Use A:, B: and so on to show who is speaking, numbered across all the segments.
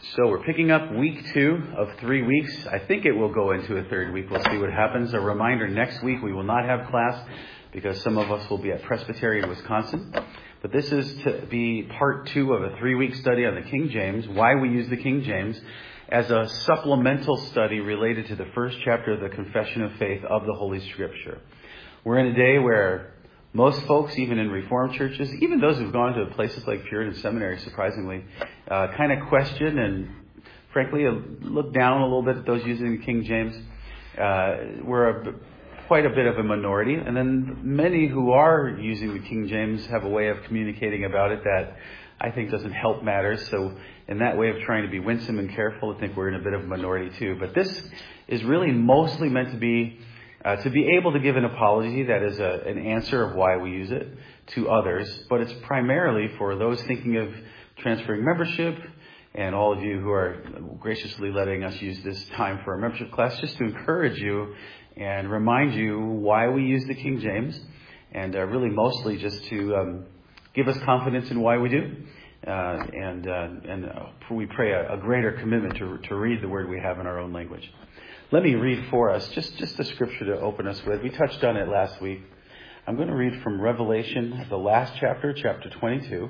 A: So we're picking up week 2 of 3 weeks. I think it will go into a third week. We'll see what happens. A reminder, next week we will not have class because some of us will be at Presbytery in Wisconsin. But this is to be part 2 of a 3-week study on the King James, why we use the King James, as a supplemental study related to the first chapter of the Confession of Faith of the Holy Scripture. We're in a day where most folks, even in Reformed churches, even those who've gone to places like Puritan Seminary, surprisingly, kind of question and, frankly, look down a little bit at those using the King James. We're quite a bit of a minority. And then many who are using the King James have a way of communicating about it that I think doesn't help matters. So in that way of trying to be winsome and careful, I think we're in a bit of a minority too. But this is really mostly meant to be able to give an apology that is an answer of why we use it to others. But it's primarily for those thinking of transferring membership and all of you who are graciously letting us use this time for our membership class, just to encourage you and remind you why we use the King James, and really mostly just to give us confidence in why we do. And we pray a greater commitment to read the word we have in our own language. Let me read for us just the scripture to open us with. We touched on it last week. I'm going to read from Revelation, the last chapter, chapter 22.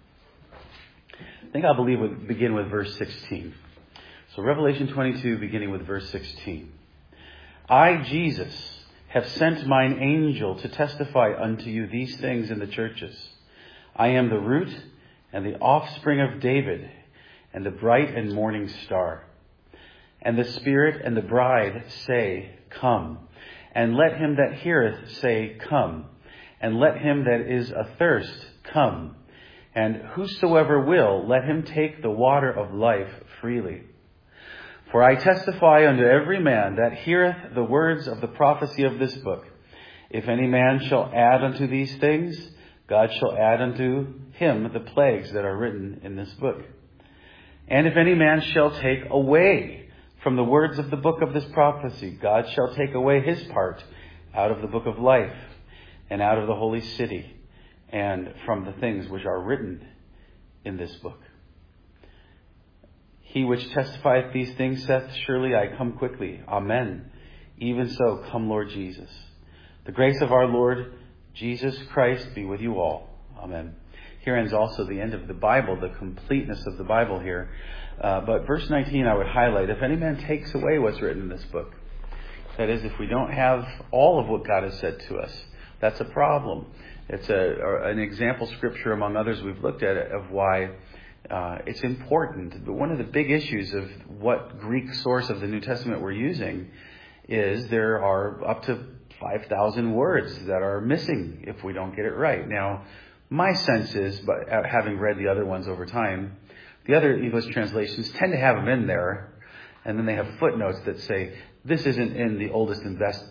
A: I think I'll begin with verse 16. So Revelation 22, beginning with verse 16. I, Jesus, have sent mine angel to testify unto you these things in the churches. I am the root and the offspring of David, and the bright and morning star. And the Spirit and the bride say, Come. And let him that heareth say, Come. And let him that is athirst come. And whosoever will, let him take the water of life freely. For I testify unto every man that heareth the words of the prophecy of this book. If any man shall add unto these things, God shall add unto him the plagues that are written in this book. And if any man shall take away from the words of the book of this prophecy, God shall take away his part out of the book of life, and out of the holy city, and from the things which are written in this book. He which testifieth these things saith, Surely I come quickly. Amen. Even so, come Lord Jesus. The grace of our Lord Jesus Christ be with you all. Amen. Here ends also the end of the Bible, the completeness of the Bible here. But verse 19 I would highlight, if any man takes away what's written in this book, that is, if we don't have all of what God has said to us, that's a problem. It's an example scripture among others we've looked at of why it's important. But one of the big issues of what Greek source of the New Testament we're using is there are up to 5,000 words that are missing if we don't get it right. Now, my sense is, but having read the other ones over time, the other English translations tend to have them in there, and then they have footnotes that say, this isn't in the oldest and best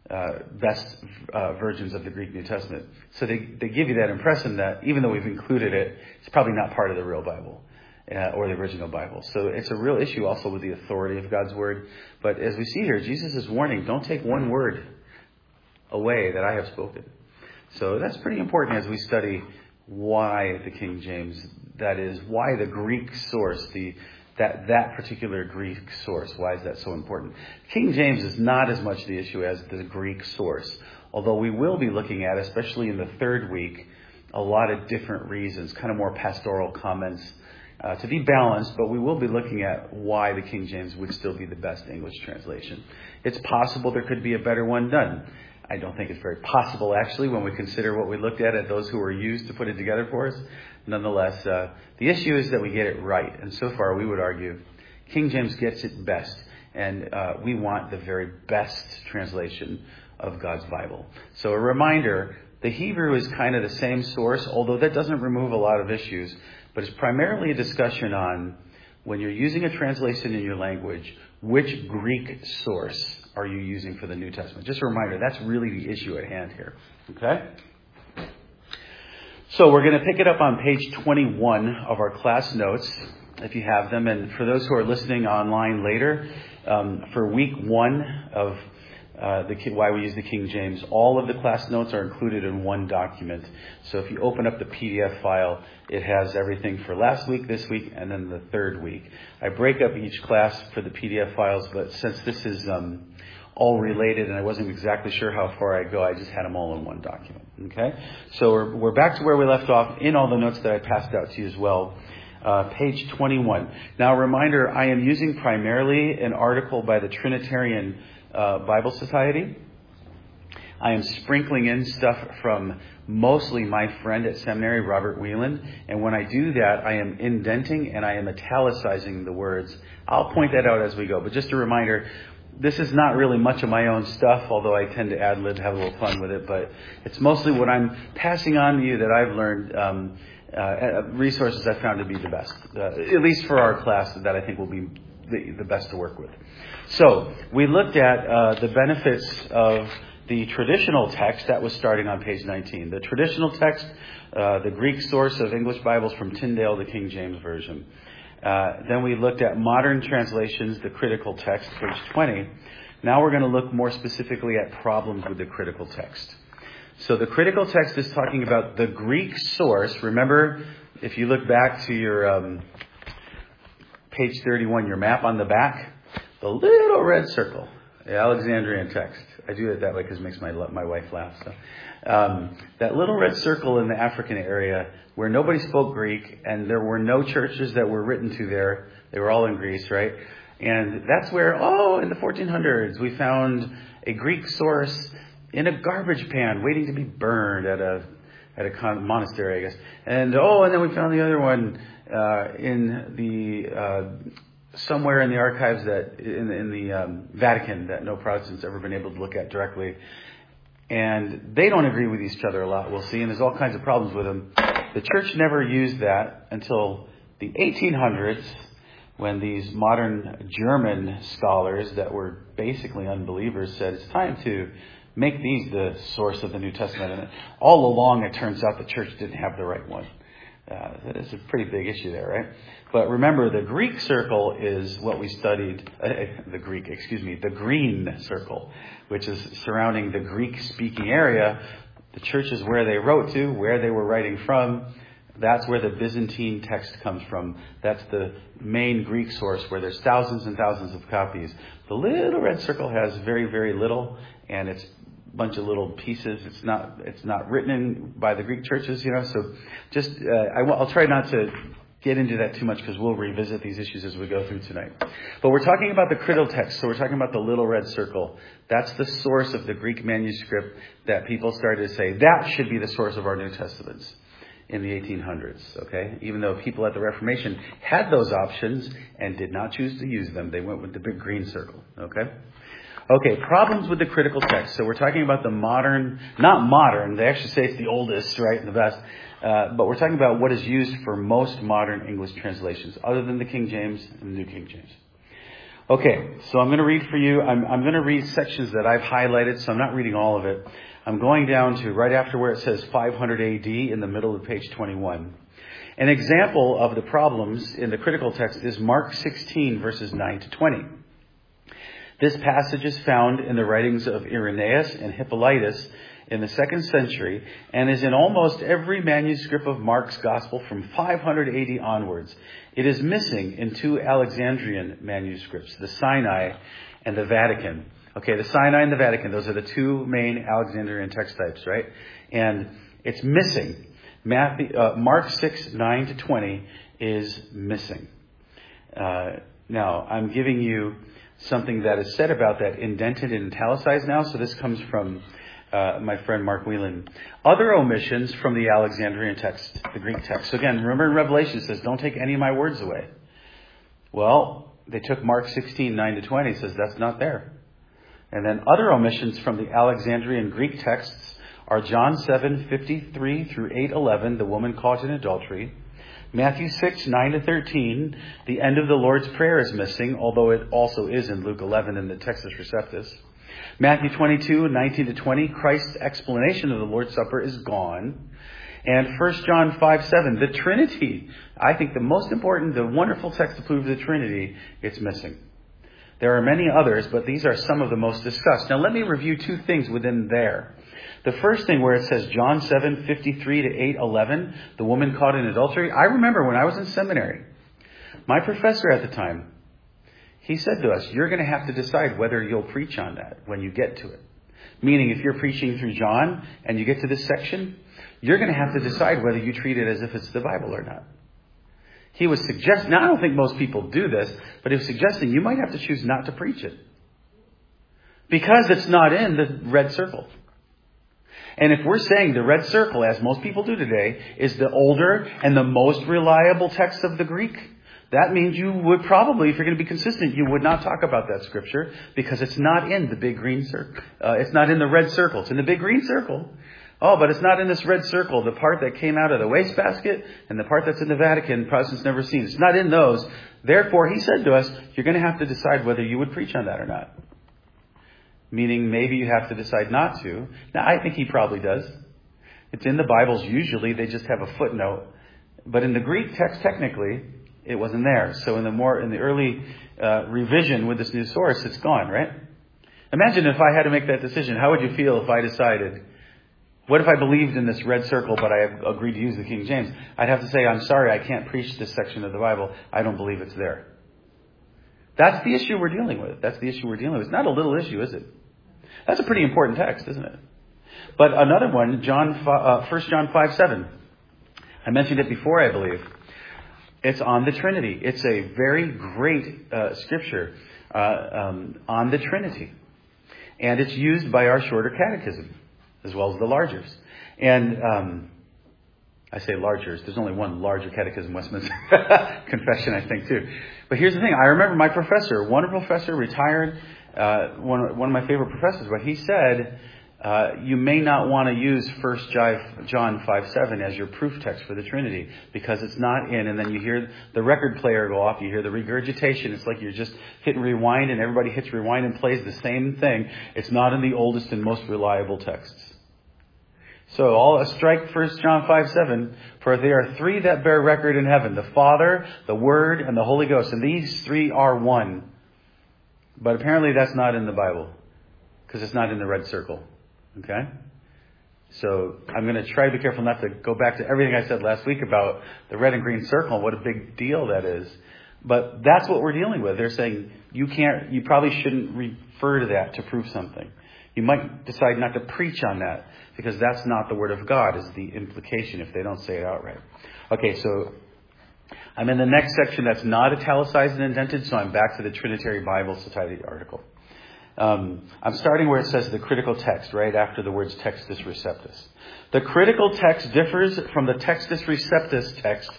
A: versions of the Greek New Testament. So they give you that impression that even though we've included it, it's probably not part of the real Bible or the original Bible. So it's a real issue also with the authority of God's word. But as we see here, Jesus is warning, don't take one word away that I have spoken. So that's pretty important as we study why the King James, that is, why the Greek source, that particular Greek source, why is that so important? King James is not as much the issue as the Greek source, although we will be looking at, especially in the third week, a lot of different reasons, kind of more pastoral comments to be balanced, but we will be looking at why the King James would still be the best English translation. It's possible there could be a better one done. I don't think it's very possible, actually, when we consider what we looked at those who were used to put it together for us. Nonetheless, the issue is that we get it right. And so far, we would argue King James gets it best. And we want the very best translation of God's Bible. So a reminder, the Hebrew is kind of the same source, although that doesn't remove a lot of issues. But it's primarily a discussion on, when you're using a translation in your language, which Greek source are you using for the New Testament? Just a reminder, that's really the issue at hand here. Okay? So we're going to pick it up on page 21 of our class notes, if you have them. And for those who are listening online later, for week 1 of why we use the King James. All of the class notes are included in one document. So if you open up the PDF file, it has everything for last week, this week, and then the third week. I break up each class for the PDF files, but since this is all related and I wasn't exactly sure how far I'd go, I just had them all in one document. Okay? So we're back to where we left off in all the notes that I passed out to you as well. Page 21. Now, a reminder, I am using primarily an article by the Trinitarian Bible Society. I am sprinkling in stuff from mostly my friend at seminary, Robert Whelan. And when I do that, I am indenting and I am italicizing the words. I'll point that out as we go. But just a reminder, this is not really much of my own stuff, although I tend to ad-lib, have a little fun with it. But it's mostly what I'm passing on to you that I've learned, resources I've found to be the best, at least for our class, that I think will be the best to work with. So we looked at the benefits of the traditional text. That was starting on page 19. The traditional text, the Greek source of English Bibles from Tyndale, the King James Version. Then we looked at modern translations, the critical text, page 20. Now we're going to look more specifically at problems with the critical text. So the critical text is talking about the Greek source. Remember, if you look back to your page 31, your map on the back, the little red circle, the Alexandrian text. I do it that way because it makes my wife laugh. So, that little red circle in the African area where nobody spoke Greek and there were no churches that were written to there. They were all in Greece, right? And that's where, in the 1400s, we found a Greek source in a garbage pan waiting to be burned at a monastery, I guess. And then we found the other one in the somewhere in the archives that in the Vatican that no Protestants ever been able to look at directly. And they don't agree with each other a lot, we'll see, and there's all kinds of problems with them. The church never used that until the 1800s, when these modern German scholars that were basically unbelievers said it's time to make these the source of the New Testament. And all along, it turns out the church didn't have the right one. That is a pretty big issue there, right? But remember, the Greek circle is what we studied, the green circle, which is surrounding the Greek-speaking area. The church is where they wrote to, where they were writing from. That's where the Byzantine text comes from. That's the main Greek source where there's thousands and thousands of copies. The little red circle has very, very little, and it's bunch of little pieces. It's not written in by the Greek churches, So just I'll try not to get into that too much because we'll revisit these issues as we go through tonight. But we're talking about the critical text, so we're talking about the little red circle. That's the source of the Greek manuscript that people started to say that should be the source of our New Testaments in the 1800s. Okay, even though people at the Reformation had those options and did not choose to use them, they went with the big green circle. Okay, problems with the critical text. So we're talking about the modern, not modern, they actually say it's the oldest, right, the best, but we're talking about what is used for most modern English translations, other than the King James and the New King James. Okay, so I'm going to read for you, I'm going to read sections that I've highlighted, so I'm not reading all of it. I'm going down to right after where it says 500 AD in the middle of page 21. An example of the problems in the critical text is Mark 16, verses 9 to 20. This passage is found in the writings of Irenaeus and Hippolytus in the 2nd century and is in almost every manuscript of Mark's Gospel from 500 AD onwards. It is missing in 2 Alexandrian manuscripts, the Sinai and the Vatican. Okay, the Sinai and the Vatican, those are the 2 main Alexandrian text types, right? And it's missing. Mark 6, 9 to 20 is missing. Now, I'm giving you something that is said about that indented and italicized now. So this comes from my friend Mark Whelan. Other omissions from the Alexandrian text, the Greek text. So again, remember in Revelation it says, don't take any of my words away. Well, they took Mark 16, 9 to 20. It says that's not there. And then other omissions from the Alexandrian Greek texts are John 7, 53 through 8, 11, the woman caught in adultery. Matthew 6, 9 to 13, the end of the Lord's Prayer is missing, although it also is in Luke 11 in the Textus Receptus. Matthew 22, 19 to 20, Christ's explanation of the Lord's Supper is gone. And 1 John 5, 7, the Trinity, I think the most important, the wonderful text to prove the Trinity, it's missing. There are many others, but these are some of the most discussed. Now let me review two things within there. The first thing where it says John 7:53 to 8:11, the woman caught in adultery. I remember when I was in seminary, my professor at the time, he said to us, you're going to have to decide whether you'll preach on that when you get to it. Meaning if you're preaching through John and you get to this section, you're going to have to decide whether you treat it as if it's the Bible or not. He was suggesting, now I don't think most people do this, but he was suggesting you might have to choose not to preach it. Because it's not in the red circle. And if we're saying the red circle, as most people do today, is the older and the most reliable text of the Greek, that means you would probably, if you're going to be consistent, you would not talk about that scripture because it's not in the big green circle. It's not in the red circle. It's in the big green circle. Oh, but it's not in this red circle, the part that came out of the wastebasket and the part that's in the Vatican, Protestants never seen. It's not in those. Therefore, he said to us, you're going to have to decide whether you would preach on that or not. Meaning maybe you have to decide not to. Now, I think he probably does. It's in the Bibles usually. They just have a footnote. But in the Greek text, technically, it wasn't there. So in the early revision with this new source, it's gone, right? Imagine if I had to make that decision. How would you feel if I decided, what if I believed in this red circle, but I agreed to use the King James? I'd have to say, I'm sorry, I can't preach this section of the Bible. I don't believe it's there. That's the issue we're dealing with. That's the issue we're dealing with. It's not a little issue, is it? That's a pretty important text, isn't it? But another one, 1 John 5:7. I mentioned it before, I believe. It's on the Trinity. It's a very great scripture on the Trinity. And it's used by our shorter catechism, as well as the largers. And I say largers. There's only one larger catechism, Westminster Confession, I think, too. But here's the thing. I remember my professor, wonderful professor, retired, one of my favorite professors, but he said, you may not want to use 1 John 5:7 as your proof text for the Trinity because it's not in. And then you hear the record player go off. You hear the regurgitation. It's like you're just hitting rewind and everybody hits rewind and plays the same thing. It's not in the oldest and most reliable texts. So all strike 1 John 5:7. For there are three that bear record in heaven: the Father, the Word, and the Holy Ghost. And these three are one. But apparently that's not in the Bible because it's not in the red circle. Okay? So I'm going to try to be careful not to go back to everything I said last week about the red and green circle and what a big deal that is. But that's what we're dealing with. They're saying you probably shouldn't refer to that to prove something. You might decide not to preach on that because that's not the Word of God, is the implication if they don't say it outright. Okay, so I'm in the next section that's not italicized and indented, so I'm back to the Trinitary Bible Society article. I'm starting where it says the critical text, right after the words Textus Receptus. The critical text differs from the Textus Receptus text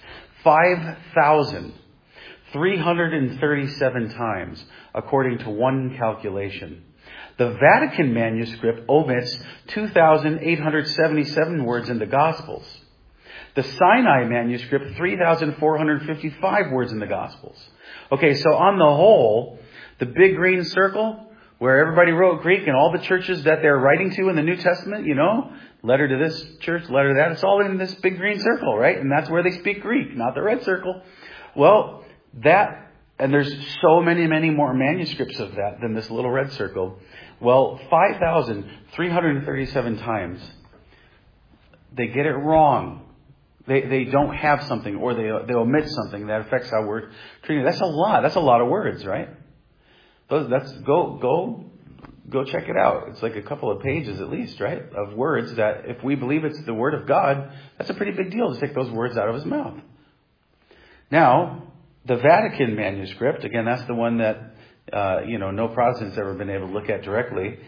A: 5,337 times, according to one calculation. The Vatican manuscript omits 2,877 words in the Gospels. The Sinai manuscript, 3,455 words in the Gospels. Okay, so on the whole, the big green circle, where everybody wrote Greek and all the churches that they're writing to in the New Testament, letter to this church, letter to that, it's all in this big green circle, right? And that's where they speak Greek, not the red circle. Well, and there's so many, many more manuscripts of that than this little red circle. Well, 5,337 times, they get it wrong. They don't have something, or they omit something that affects how we're treating it. That's a lot. That's a lot of words, right? Go check it out. It's like a couple of pages at least, right? Of words that if we believe it's the Word of God, that's a pretty big deal to take those words out of his mouth. Now, the Vatican manuscript, again, that's the one that, no Protestant's ever been able to look at directly.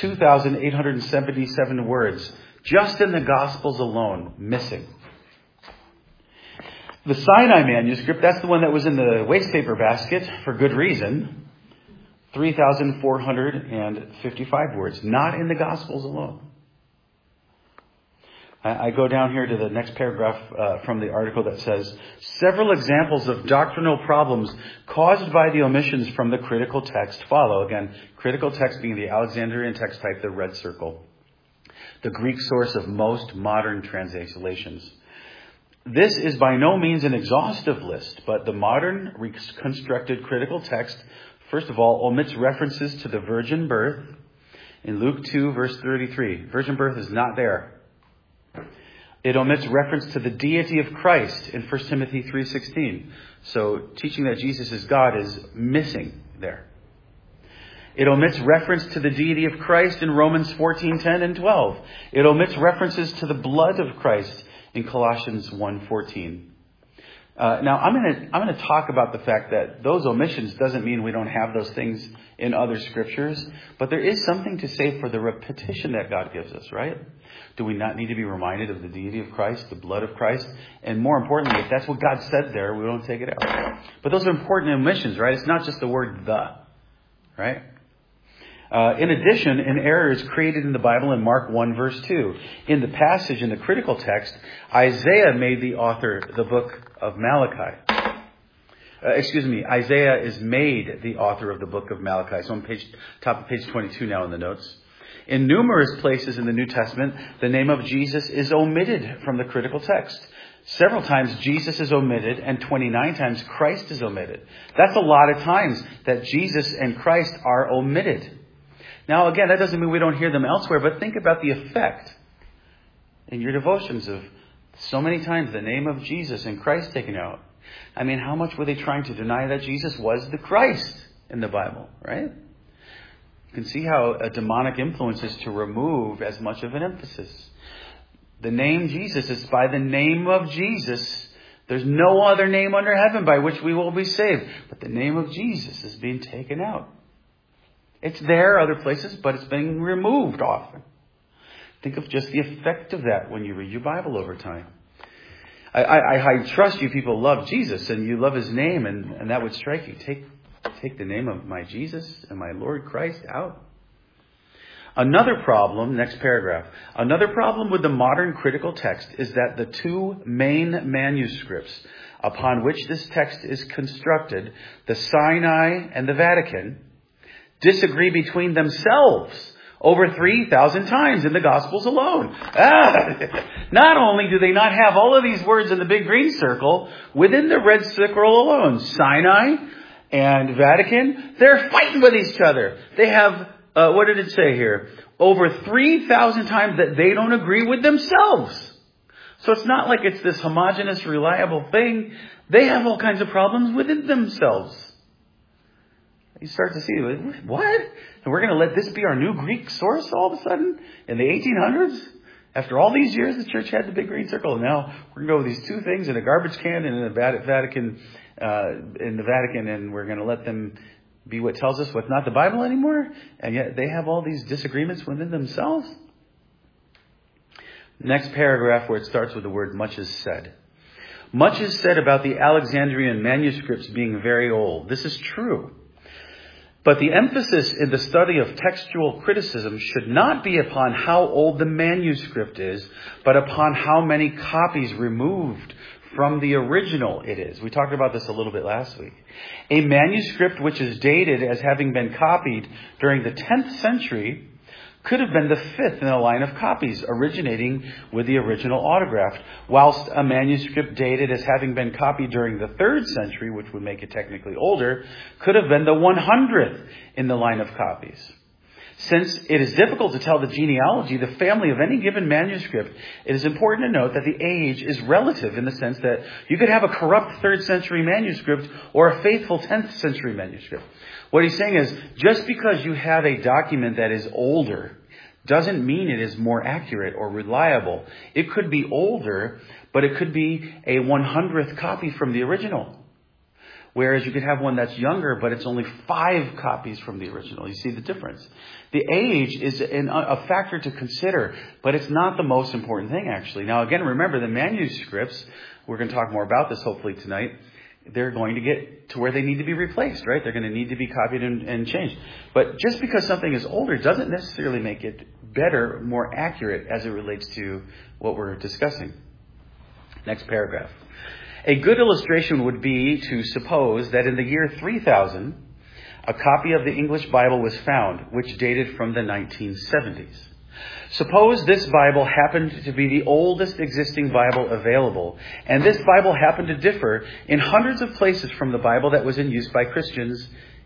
A: 2,877 words just in the Gospels alone, missing. The Sinai manuscript, that's the one that was in the wastepaper basket for good reason. 3,455 words, not in the Gospels alone. I go down here to the next paragraph from the article that says, several examples of doctrinal problems caused by the omissions from the critical text follow. Again, critical text being the Alexandrian text type, the red circle. The Greek source of most modern translations. This is by no means an exhaustive list, but the modern reconstructed critical text first of all, omits references to the virgin birth in Luke 2, verse 33. Virgin birth is not there. It omits reference to the deity of Christ in 1 Timothy 3:16. So teaching that Jesus is God is missing there. It omits reference to the deity of Christ in Romans 14:10 and 12. It omits references to the blood of Christ in Colossians 1:14. Now, I'm going to talk about the fact that those omissions doesn't mean we don't have those things in other scriptures, but there is something to say for the repetition that God gives us, right? Do we not need to be reminded of the deity of Christ, the blood of Christ? And more importantly, if that's what God said there, we don't take it out. But those are important omissions, right? It's not just the word "the," right? In addition, an error is created in the Bible in Mark 1, verse 2. In the passage, in the critical text, Isaiah made the author the book of Malachi. Isaiah is made the author of the book of Malachi. So on top of page 22 now in the notes. In numerous places in the New Testament, the name of Jesus is omitted from the critical text. Several times Jesus is omitted, and 29 times Christ is omitted. That's a lot of times that Jesus and Christ are omitted. Now, again, that doesn't mean we don't hear them elsewhere, but think about the effect in your devotions of so many times the name of Jesus and Christ taken out. I mean, how much were they trying to deny that Jesus was the Christ in the Bible, right? You can see how a demonic influence is to remove as much of an emphasis. The name Jesus is by the name of Jesus. There's no other name under heaven by which we will be saved. But the name of Jesus is being taken out. It's there other places, but it's being removed often. Think of just the effect of that when you read your Bible over time. I trust you people love Jesus and you love his name, and that would strike you. Take the name of my Jesus and my Lord Christ out. Another problem, next paragraph. Another problem with the modern critical text is that the two main manuscripts upon which this text is constructed, the Sinai and the Vatican, disagree between themselves over 3,000 times in the Gospels alone. Not only do they not have all of these words in the big green circle, within the red circle alone, Sinai and Vatican, they're fighting with each other. They have, what did it say here? Over 3,000 times that they don't agree with themselves. So it's not like it's this homogeneous, reliable thing. They have all kinds of problems within themselves. You start to see, what? And we're going to let this be our new Greek source all of a sudden in the 1800s? After all these years, the church had the big green circle. And now we're going to go with these two things in a garbage can and in the Vatican, and we're going to let them be what tells us what's not the Bible anymore. And yet they have all these disagreements within themselves. Next paragraph where it starts with the word "much is said." Much is said about the Alexandrian manuscripts being very old. This is true. But the emphasis in the study of textual criticism should not be upon how old the manuscript is, but upon how many copies removed from the original it is. We talked about this a little bit last week. A manuscript which is dated as having been copied during the 10th century could have been the fifth in a line of copies originating with the original autograph, whilst a manuscript dated as having been copied during the 3rd century, which would make it technically older, could have been the 100th in the line of copies. Since it is difficult to tell the genealogy, the family of any given manuscript, it is important to note that the age is relative in the sense that you could have a corrupt 3rd century manuscript or a faithful 10th century manuscript. What he's saying is, just because you have a document that is older doesn't mean it is more accurate or reliable. It could be older, but it could be a 100th copy from the original. Whereas you could have one that's younger, but it's only 5 copies from the original. You see the difference. The age is a factor to consider, but it's not the most important thing, actually. Now, again, remember the manuscripts, we're going to talk more about this hopefully tonight, they're going to get to where they need to be replaced, right? They're going to need to be copied and changed. But just because something is older doesn't necessarily make it better, more accurate as it relates to what we're discussing. Next paragraph. A good illustration would be to suppose that in the year 3000, a copy of the English Bible was found, which dated from the 1970s. Suppose this Bible happened to be the oldest existing Bible available, and this Bible happened to differ in hundreds of places from the Bible that was in use by Christians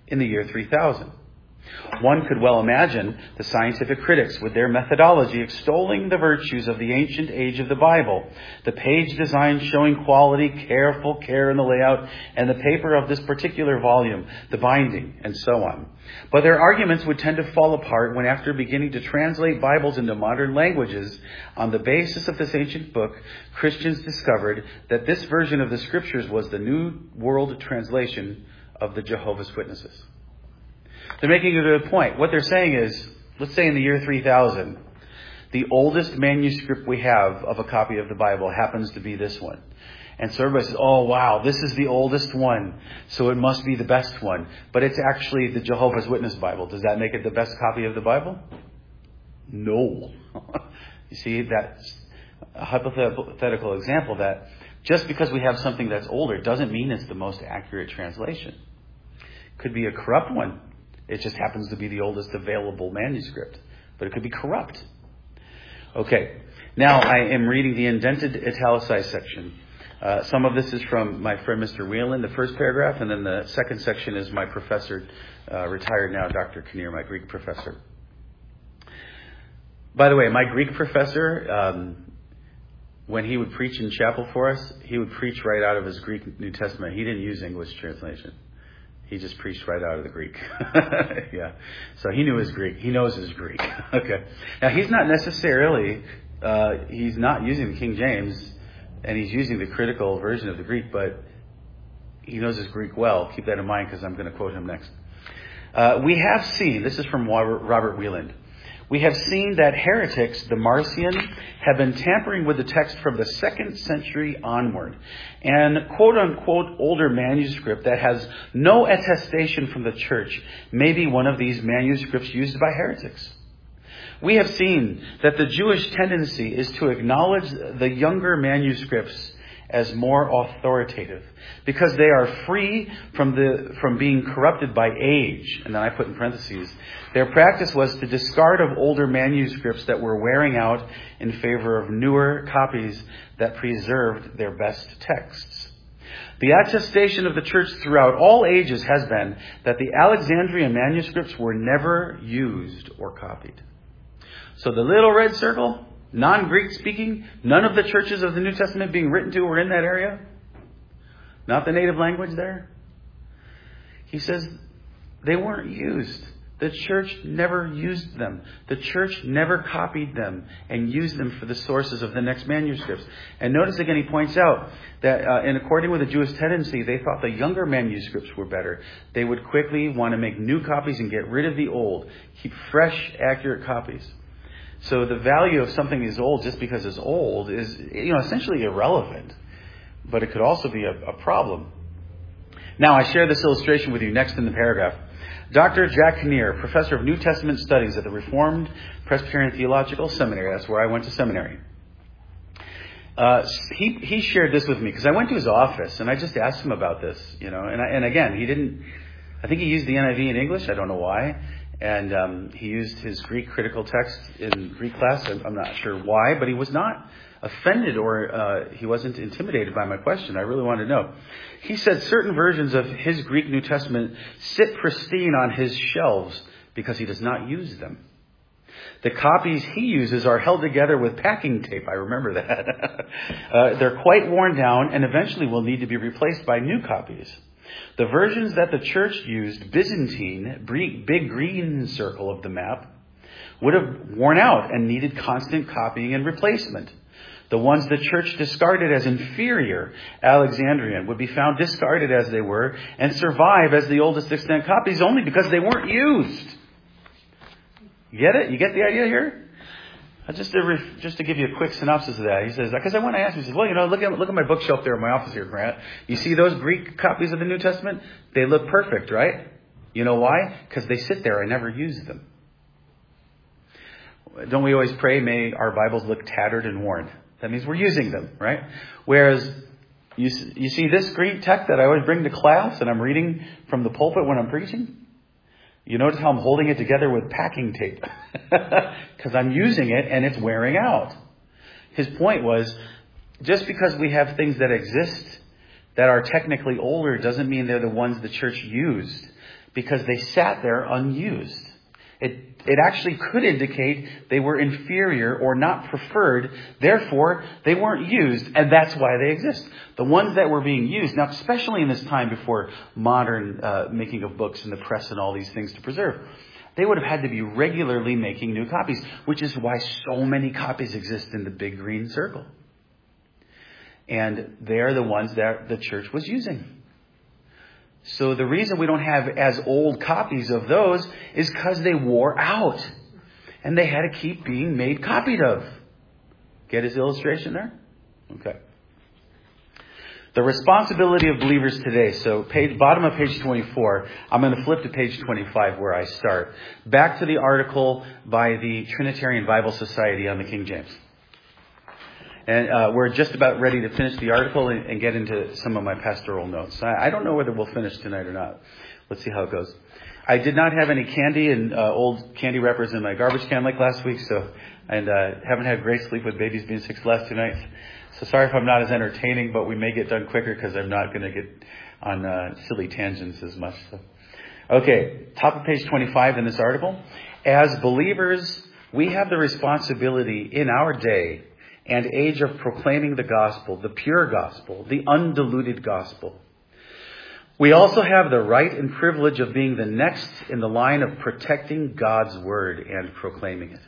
A: in the year 3000. One could well imagine the scientific critics with their methodology extolling the virtues of the ancient age of the Bible, the page design showing quality, careful care in the layout, and the paper of this particular volume, the binding, and so on. But their arguments would tend to fall apart when, after beginning to translate Bibles into modern languages on the basis of this ancient book, Christians discovered that this version of the Scriptures was the New World Translation of the Jehovah's Witnesses. They're making a good point. What they're saying is, let's say in the year 3000, the oldest manuscript we have of a copy of the Bible happens to be this one. And so everybody says, oh wow, this is the oldest one, so it must be the best one. But it's actually the Jehovah's Witness Bible. Does that make it the best copy of the Bible? No. You see, that's a hypothetical example that just because we have something that's older doesn't mean it's the most accurate translation. Could be a corrupt one. It just happens to be the oldest available manuscript. But it could be corrupt. Okay. Now I am reading the indented italicized section. Some of this is from my friend Mr. Whelan, the first paragraph, and then the second section is my professor, retired now, Dr. Kinnear, my Greek professor. By the way, my Greek professor, when he would preach in chapel for us, he would preach right out of his Greek New Testament. He didn't use English translation. He just preached right out of the Greek. Yeah. So he knew his Greek. He knows his Greek. Okay. Now he's not necessarily, he's not using the King James, and he's using the critical version of the Greek, but he knows his Greek well. Keep that in mind because I'm going to quote him next. We have seen, this is from Robert Whelan, we have seen that heretics, the Marcion, have been tampering with the text from the 2nd century onward. And quote-unquote older manuscript that has no attestation from the church may be one of these manuscripts used by heretics. We have seen that the Jewish tendency is to acknowledge the younger manuscripts as more authoritative because they are free from being corrupted by age. And then I put in parentheses, their practice was to discard of older manuscripts that were wearing out in favor of newer copies that preserved their best texts. The attestation of the church throughout all ages has been that the Alexandrian manuscripts were never used or copied. So the little red circle, non-Greek speaking, none of the churches of the New Testament being written to were in that area. Not the native language there. He says they weren't used. The church never used them. The church never copied them and used them for the sources of the next manuscripts. And notice again, he points out that in according with the Jewish tendency, they thought the younger manuscripts were better. They would quickly want to make new copies and get rid of the old. Keep fresh, accurate copies. So the value of something is old just because it's old is, essentially irrelevant. But it could also be a problem. Now, I share this illustration with you next in the paragraph. Dr. Jack Kinnear, professor of New Testament studies at the Reformed Presbyterian Theological Seminary. That's where I went to seminary. He shared this with me because I went to his office and I just asked him about this, and again, I think he used the NIV in English. I don't know why. And he used his Greek critical text in Greek class. I'm not sure why, but he was not offended or he wasn't intimidated by my question. I really wanted to know. He said certain versions of his Greek New Testament sit pristine on his shelves because he does not use them. The copies he uses are held together with packing tape. I remember that. They're quite worn down and eventually will need to be replaced by new copies. The versions that the church used, Byzantine, big green circle of the map, would have worn out and needed constant copying and replacement. The ones the church discarded as inferior, Alexandrian, would be found discarded as they were and survive as the oldest extant copies only because they weren't used. You get it? You get the idea here? Just to give you a quick synopsis of that, he says, because I want to ask him, he says, well, look at my bookshelf there in my office here, Grant. You see those Greek copies of the New Testament? They look perfect, right? You know why? Because they sit there. I never use them. Don't we always pray, may our Bibles look tattered and worn? That means we're using them, right? Whereas you see this Greek text that I always bring to class and I'm reading from the pulpit when I'm preaching? You notice how I'm holding it together with packing tape because I'm using it and it's wearing out. His point was, just because we have things that exist that are technically older doesn't mean they're the ones the church used. because they sat there unused. It actually could indicate they were inferior or not preferred. Therefore, they weren't used, and that's why they exist. The ones that were being used, now especially in this time before modern making of books and the press and all these things to preserve, they would have had to be regularly making new copies, which is why so many copies exist in the big green circle. And they are the ones that the church was using. So the reason we don't have as old copies of those is because they wore out. And they had to keep being made copied of. Get his illustration there? Okay. The responsibility of believers today. So bottom of page 24. I'm going to flip to page 25 where I start. Back to the article by the Trinitarian Bible Society on the King James. And we're just about ready to finish the article and get into some of my pastoral notes. I don't know whether we'll finish tonight or not. Let's see how it goes. I did not have any candy and old candy wrappers in my garbage can like last week, and haven't had great sleep with babies being sick the last 2 nights. So sorry if I'm not as entertaining, but we may get done quicker because I'm not going to get on silly tangents as much. So. Okay, top of page 25 in this article. As believers, we have the responsibility in our day and age of proclaiming the gospel, the pure gospel, the undiluted gospel. We also have the right and privilege of being the next in the line of protecting God's word and proclaiming it.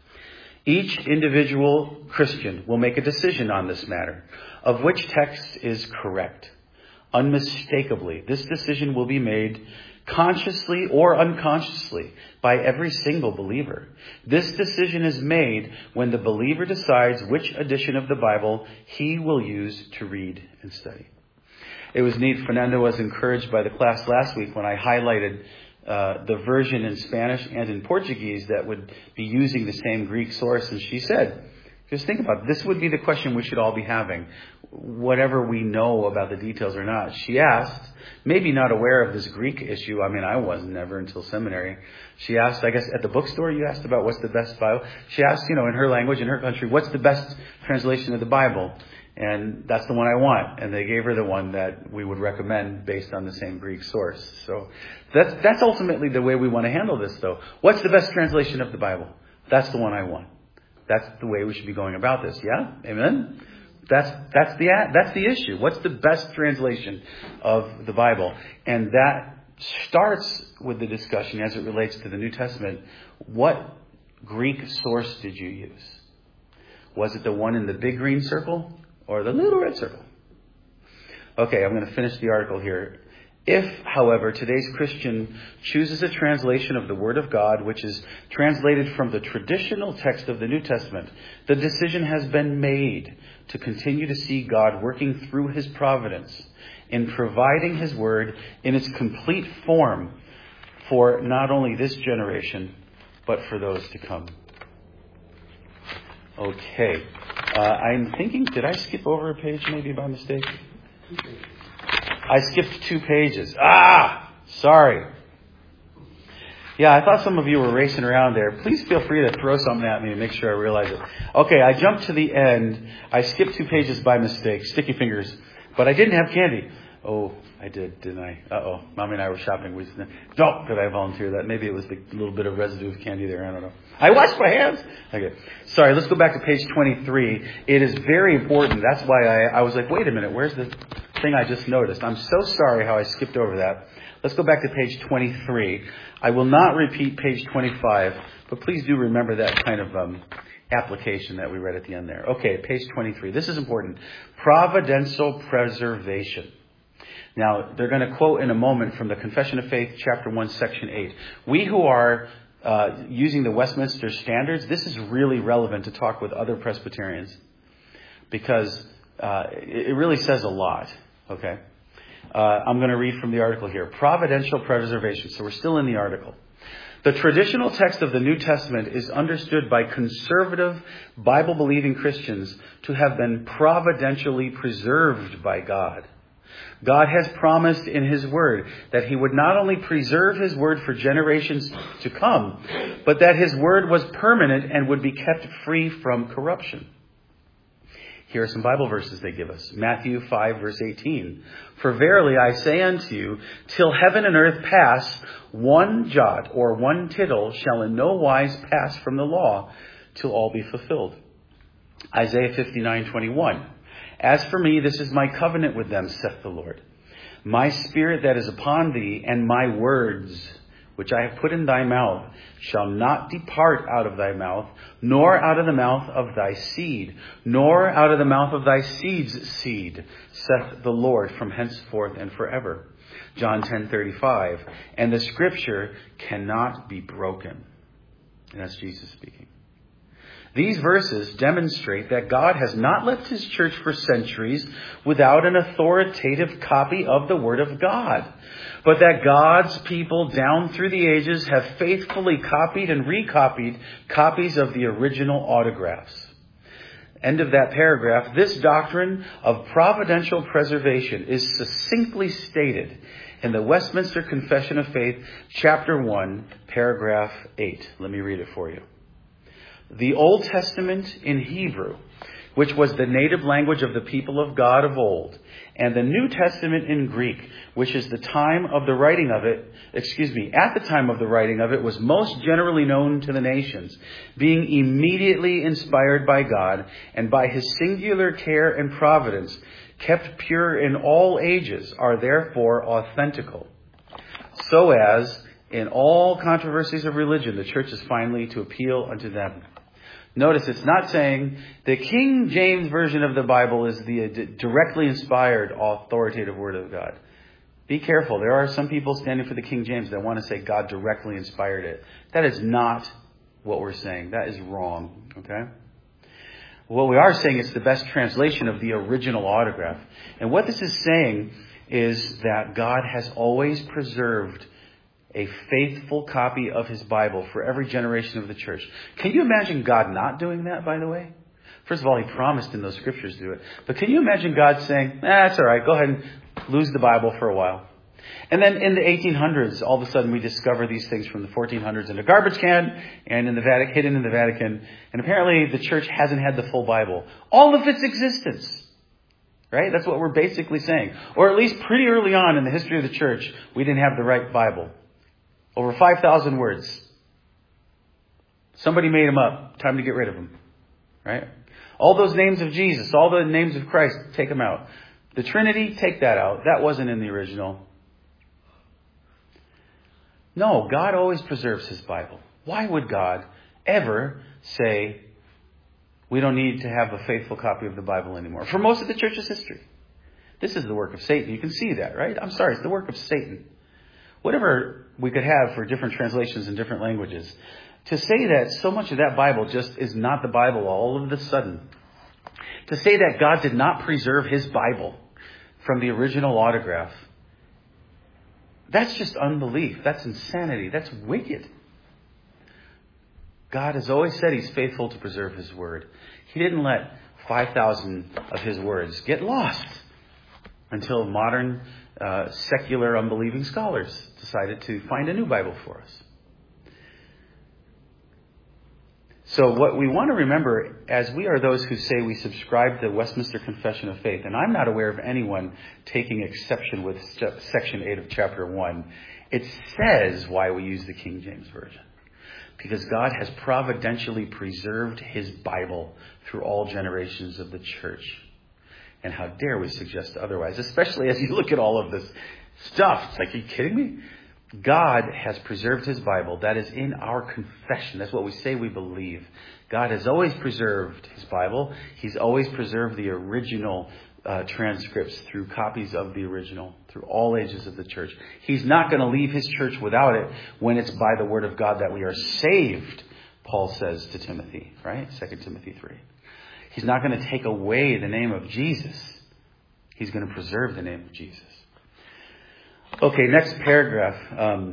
A: Each individual Christian will make a decision on this matter, of which text is correct. Unmistakably, this decision will be made consciously or unconsciously by every single believer. This decision is made when the believer decides which edition of the Bible he will use to read and study. It was neat. Fernando was encouraged by the class last week when I highlighted the version in Spanish and in Portuguese that would be using the same Greek source. And she said, just think about it. This would be the question we should all be having, whatever we know about the details or not. She asked, maybe not aware of this Greek issue. I mean, I was never until seminary. She asked, I guess, at the bookstore, you asked about what's the best Bible. She asked, in her language, in her country, what's the best translation of the Bible? And that's the one I want. And they gave her the one that we would recommend based on the same Greek source. So that's ultimately the way we want to handle this, though. What's the best translation of the Bible? That's the one I want. That's the way we should be going about this. Yeah? Amen? That's the issue. What's the best translation of the Bible? And that starts with the discussion as it relates to the New Testament. What Greek source did you use? Was it the one in the big green circle or the little red circle? Okay, I'm going to finish the article here. If, however, today's Christian chooses a translation of the Word of God, which is translated from the traditional text of the New Testament, the decision has been made to continue to see God working through His providence in providing His Word in its complete form for not only this generation, but for those to come. Okay. I'm thinking, did I skip over a page maybe by mistake? I skipped 2 pages. Sorry. Yeah, I thought some of you were racing around there. Please feel free to throw something at me and make sure I realize it. Okay, I jumped to the end. I skipped 2 pages by mistake. Sticky fingers. But I didn't have candy. Oh, I did, didn't I? Uh-oh. Mommy and I were shopping. No, did I volunteer that? Maybe it was the little bit of residue of candy there. I don't know. I washed my hands. Okay. Sorry, let's go back to page 23. It is very important. That's why I was like, wait a minute. Where's the thing I just noticed? I'm so sorry how I skipped over that. Let's go back to page 23. I will not repeat page 25, but please do remember that kind of application that we read at the end there. Okay, page 23. This is important. Providential preservation. Now, they're going to quote in a moment from the Confession of Faith, chapter 1, section 8. We who are using the Westminster Standards, this is really relevant to talk with other Presbyterians because it really says a lot. Okay? I'm going to read from the article here. Providential preservation. So we're still in the article. The traditional text of the New Testament is understood by conservative, Bible-believing Christians to have been providentially preserved by God. God has promised in His Word that He would not only preserve His Word for generations to come, but that His Word was permanent and would be kept free from corruption. Here are some Bible verses they give us. Matthew 5, verse 18. For verily I say unto you, till heaven and earth pass, one jot or one tittle shall in no wise pass from the law, till all be fulfilled. Isaiah 59:21. As for me, this is my covenant with them, saith the Lord. My spirit that is upon thee, and my words which I have put in thy mouth, shall not depart out of thy mouth, nor out of the mouth of thy seed, nor out of the mouth of thy seed's seed, saith the Lord, from henceforth and forever. John 10:35. And the scripture cannot be broken. And that's Jesus speaking. These verses demonstrate that God has not left his church for centuries without an authoritative copy of the Word of God, but that God's people down through the ages have faithfully copied and recopied copies of the original autographs. End of that paragraph. This doctrine of providential preservation is succinctly stated in the Westminster Confession of Faith, chapter 1, paragraph 8. Let me read it for you. The Old Testament in Hebrew, which was the native language of the people of God of old, and the New Testament in Greek, which is at the time of the writing of it, was most generally known to the nations, being immediately inspired by God, and by his singular care and providence, kept pure in all ages, are therefore authentical. So as, in all controversies of religion, the church is finally to appeal unto them. Notice it's not saying the King James Version of the Bible is the directly inspired, authoritative Word of God. Be careful. There are some people standing for the King James that want to say God directly inspired it. That is not what we're saying. That is wrong. Okay? What we are saying is the best translation of the original autograph. And what this is saying is that God has always preserved a faithful copy of his Bible for every generation of the church. Can you imagine God not doing that, by the way? First of all, he promised in those scriptures to do it. But can you imagine God saying, it's all right, go ahead and lose the Bible for a while. And then in the 1800s, all of a sudden we discover these things from the 1400s in a garbage can and in the Vatican, hidden in the Vatican. And apparently the church hasn't had the full Bible. All of its existence. Right? That's what we're basically saying. Or at least pretty early on in the history of the church, we didn't have the right Bible. Over 5,000 words. Somebody made them up. Time to get rid of them. Right? All those names of Jesus, all the names of Christ, take them out. The Trinity, take that out. That wasn't in the original. No, God always preserves his Bible. Why would God ever say, we don't need to have a faithful copy of the Bible anymore? For most of the church's history. This is the work of Satan. You can see that, right? I'm sorry, it's the work of Satan. Whatever we could have for different translations in different languages, to say that so much of that Bible just is not the Bible all of a sudden, to say that God did not preserve his Bible from the original autograph, that's just unbelief. That's insanity. That's wicked. God has always said he's faithful to preserve his word. He didn't let 5,000 of his words get lost until modern secular unbelieving scholars decided to find a new Bible for us. So what we want to remember, as we are those who say we subscribe to the Westminster Confession of Faith, and I'm not aware of anyone taking exception with section 8 of chapter 1, it says why we use the King James Version. Because God has providentially preserved his Bible through all generations of the church. And how dare we suggest otherwise, especially as you look at all of this stuff. It's like, are you kidding me? God has preserved his Bible. That is in our confession. That's what we say we believe. God has always preserved his Bible. He's always preserved the original transcripts through copies of the original, through all ages of the church. He's not going to leave his church without it when it's by the word of God that we are saved, Paul says to Timothy, right? 2 Timothy 3. He's not going to take away the name of Jesus. He's going to preserve the name of Jesus. Okay, next paragraph.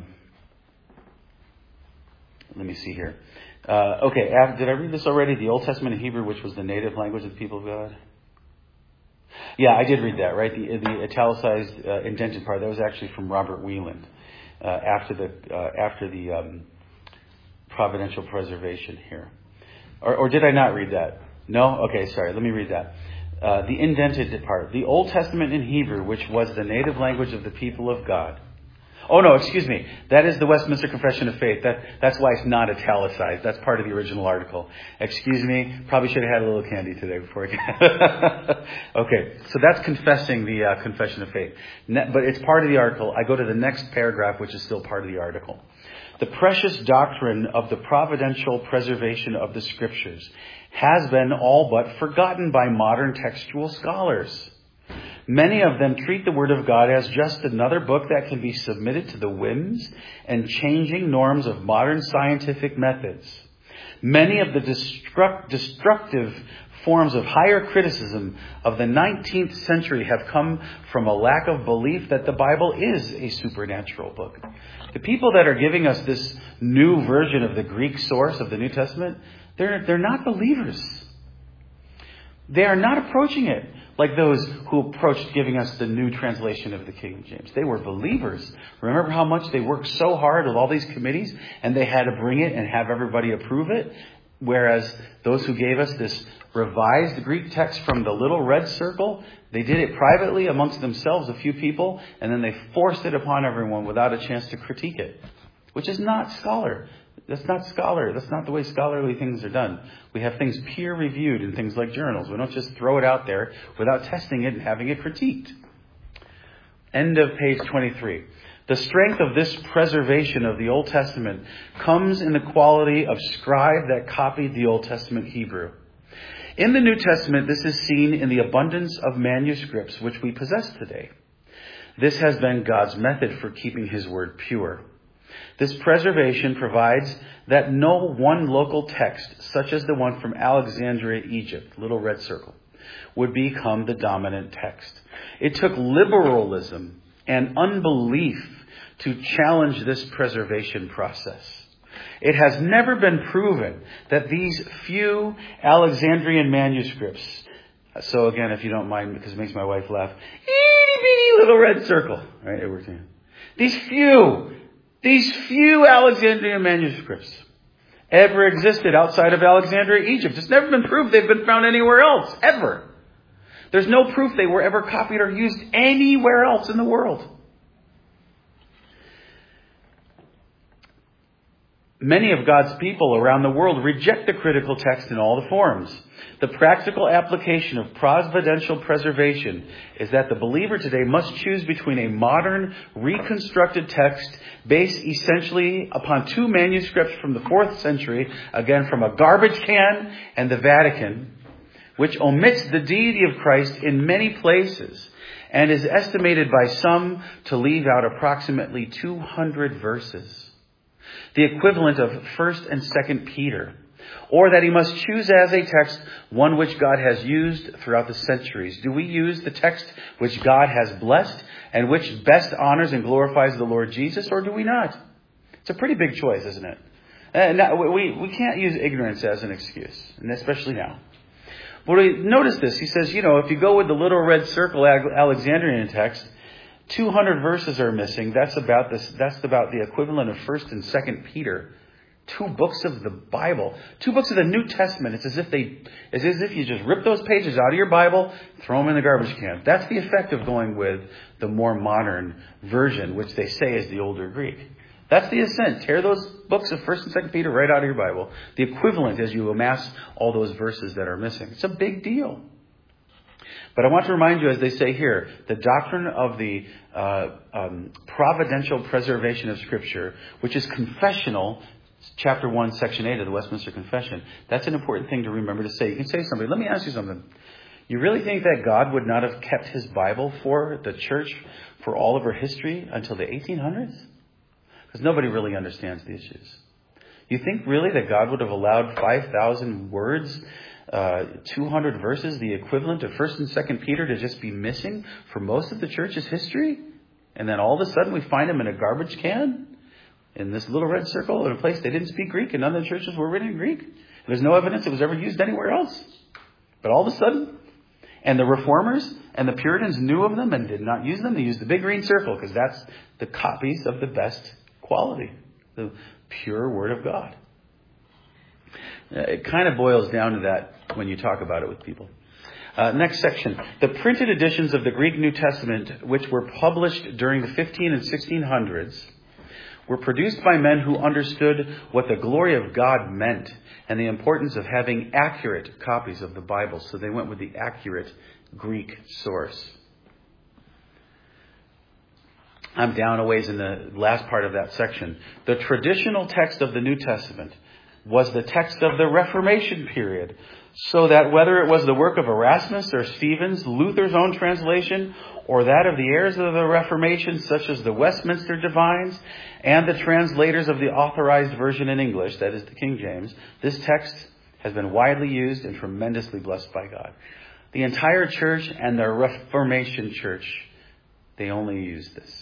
A: Let me see here. Okay, did I read this already? The Old Testament in Hebrew, which was the native language of the people of God? Yeah, I did read that, right? The italicized, indented part, that was actually from Robert Wieland after the providential preservation here. Or did I not read that? No? Okay, sorry. Let me read that. the indented part, the Old Testament in Hebrew, which was the native language of the people of God. Oh, no, excuse me. That is the Westminster Confession of Faith. That's why it's not italicized. That's part of the original article. Excuse me. Probably should have had a little candy today before I Okay, so that's confessing the Confession of Faith. But it's part of the article. I go to the next paragraph, which is still part of the article. The precious doctrine of the providential preservation of the Scriptures has been all but forgotten by modern textual scholars. Many of them treat the Word of God as just another book that can be submitted to the whims and changing norms of modern scientific methods. Many of the destructive forms of higher criticism of the 19th century have come from a lack of belief that the Bible is a supernatural book. The people that are giving us this new version of the Greek source of the New Testament, they're not believers. They are not approaching it like those who approached giving us the new translation of the King James. They were believers. Remember how much they worked so hard with all these committees and they had to bring it and have everybody approve it? Whereas those who gave us this revised Greek text from the little red circle, they did it privately amongst themselves, a few people, and then they forced it upon everyone without a chance to critique it, which is not scholar. That's not scholar. That's not the way scholarly things are done. We have things peer reviewed in things like journals. We don't just throw it out there without testing it and having it critiqued. End of page 23. The strength of this preservation of the Old Testament comes in the quality of scribe that copied the Old Testament Hebrew. In the New Testament, this is seen in the abundance of manuscripts which we possess today. This has been God's method for keeping His word pure. This preservation provides that no one local text, such as the one from Alexandria, Egypt, little red circle, would become the dominant text. It took liberalism and unbelief to challenge this preservation process. It has never been proven that these few Alexandrian manuscripts, so again, if you don't mind, because it makes my wife laugh, itty bitty little red circle, right? It works. These few Alexandrian manuscripts ever existed outside of Alexandria, Egypt. It's never been proved they've been found anywhere else, ever. There's no proof they were ever copied or used anywhere else in the world. Many of God's people around the world reject the critical text in all the forms. The practical application of providential preservation is that the believer today must choose between a modern, reconstructed text based essentially upon two manuscripts from the 4th century, again from a garbage can and the Vatican, which omits the deity of Christ in many places and is estimated by some to leave out approximately 200 verses. The equivalent of 1st and 2nd Peter, or that he must choose as a text one which God has used throughout the centuries. Do we use the text which God has blessed and which best honors and glorifies the Lord Jesus, or do we not? It's a pretty big choice, isn't it? We can't use ignorance as an excuse, and especially now. But notice this. He says, if you go with the little red circle Alexandrian text, 200 verses are missing. That's about the equivalent of 1st and 2nd Peter. 2 books of the Bible. 2 books of the New Testament. It's as if you just rip those pages out of your Bible, throw them in the garbage can. That's the effect of going with the more modern version, which they say is the older Greek. That's the ascent. Tear those books of 1st and 2nd Peter right out of your Bible. The equivalent as you amass all those verses that are missing. It's a big deal. But I want to remind you, as they say here, the doctrine of the providential preservation of Scripture, which is confessional, chapter 1, section 8 of the Westminster Confession. That's an important thing to remember to say. You can say to somebody, let me ask you something. You really think that God would not have kept His Bible for the church for all of her history until the 1800s? Because nobody really understands the issues. You think really that God would have allowed 5,000 words, 200 verses, the equivalent of 1st and 2nd Peter, to just be missing for most of the church's history? And then all of a sudden we find them in a garbage can? In this little red circle in a place they didn't speak Greek and none of the churches were written in Greek? There's no evidence it was ever used anywhere else. But all of a sudden, and the Reformers and the Puritans knew of them and did not use them. They used the big green circle because that's the copies of the best quality, the pure Word of God. It kind of boils down to that when you talk about it with people. Next section. The printed editions of the Greek New Testament, which were published during the 15 and 1600s, were produced by men who understood what the glory of God meant and the importance of having accurate copies of the Bible. So they went with the accurate Greek source. I'm down a ways in the last part of that section. The traditional text of the New Testament was the text of the Reformation period, so that whether it was the work of Erasmus or Stevens, Luther's own translation, or that of the heirs of the Reformation, such as the Westminster Divines and the translators of the Authorized Version in English, that is the King James, this text has been widely used and tremendously blessed by God. The entire church and the Reformation church, they only use this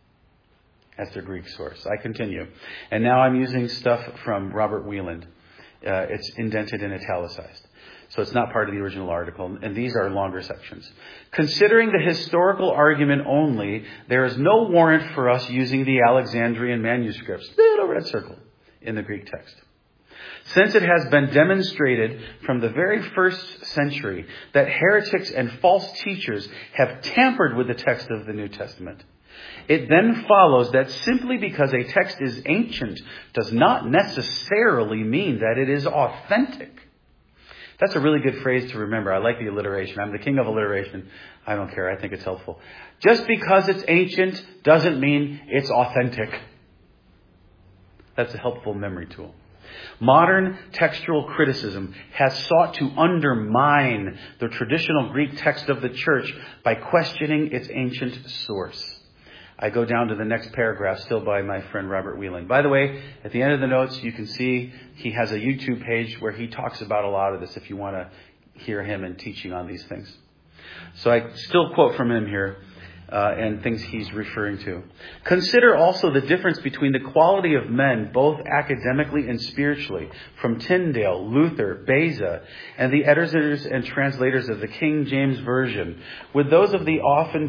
A: as their Greek source. I continue. And now I'm using stuff from Robert Wieland. It's indented and italicized. So it's not part of the original article. And these are longer sections. Considering the historical argument only, there is no warrant for us using the Alexandrian manuscripts, little red circle, in the Greek text. Since it has been demonstrated from the very first century that heretics and false teachers have tampered with the text of the New Testament, it then follows that simply because a text is ancient does not necessarily mean that it is authentic. That's a really good phrase to remember. I like the alliteration. I'm the king of alliteration. I don't care. I think it's helpful. Just because it's ancient doesn't mean it's authentic. That's a helpful memory tool. Modern textual criticism has sought to undermine the traditional Greek text of the church by questioning its ancient source. I go down to the next paragraph, still by my friend Robert Wieland. By the way, at the end of the notes, you can see he has a YouTube page where he talks about a lot of this if you want to hear him and teaching on these things. So I still quote from him here and things he's referring to. Consider also the difference between the quality of men, both academically and spiritually, from Tyndale, Luther, Beza, and the editors and translators of the King James Version, with those of the often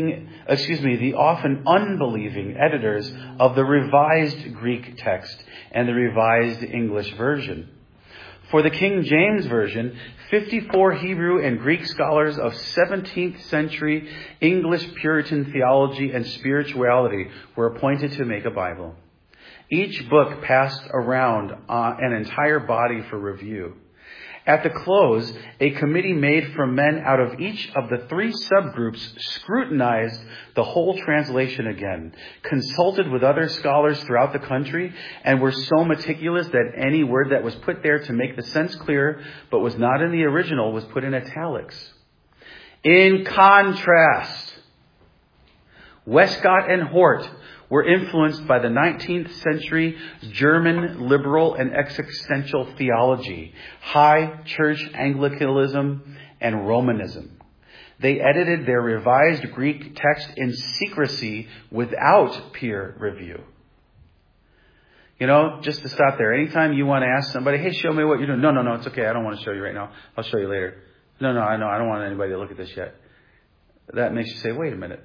A: unbelieving editors of the Revised Greek text and the Revised English Version. For the King James Version, 54 Hebrew and Greek scholars of 17th century English Puritan theology and spirituality were appointed to make a Bible. Each book passed around an entire body for review. At the close, a committee made from men out of each of the three subgroups scrutinized the whole translation again, consulted with other scholars throughout the country, and were so meticulous that any word that was put there to make the sense clear, but was not in the original, was put in italics. In contrast, Westcott and Hort were influenced by the 19th century German liberal and existential theology, high church Anglicanism, and Romanism. They edited their revised Greek text in secrecy without peer review. You know, just to stop there, anytime you want to ask somebody, hey, show me what you're doing. No, it's okay. I don't want to show you right now. I'll show you later. No, I know. I don't want anybody to look at this yet. That makes you say, wait a minute.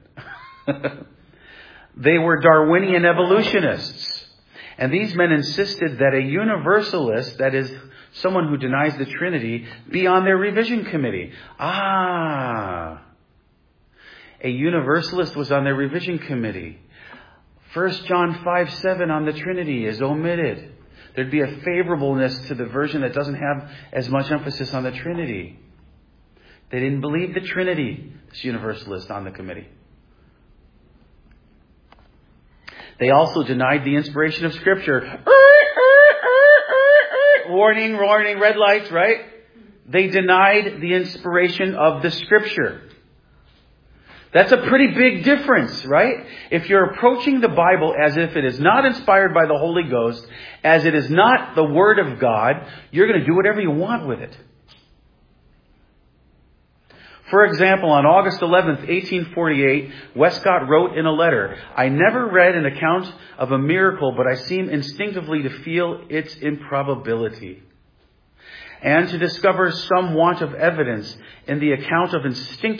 A: They were Darwinian evolutionists. And these men insisted that a universalist, that is, someone who denies the Trinity, be on their revision committee. A universalist was on their revision committee. 1 John 5:7 on the Trinity is omitted. There'd be a favorableness to the version that doesn't have as much emphasis on the Trinity. They didn't believe the Trinity, this universalist on the committee. They also denied the inspiration of Scripture. Warning, red lights, right? They denied the inspiration of the Scripture. That's a pretty big difference, right? If you're approaching the Bible as if it is not inspired by the Holy Ghost, as it is not the Word of God, you're going to do whatever you want with it. For example, on August 11th, 1848, Westcott wrote in a letter, I never read an account of a miracle, but I seem instinctively to feel its improbability, and to discover some want of evidence in the account of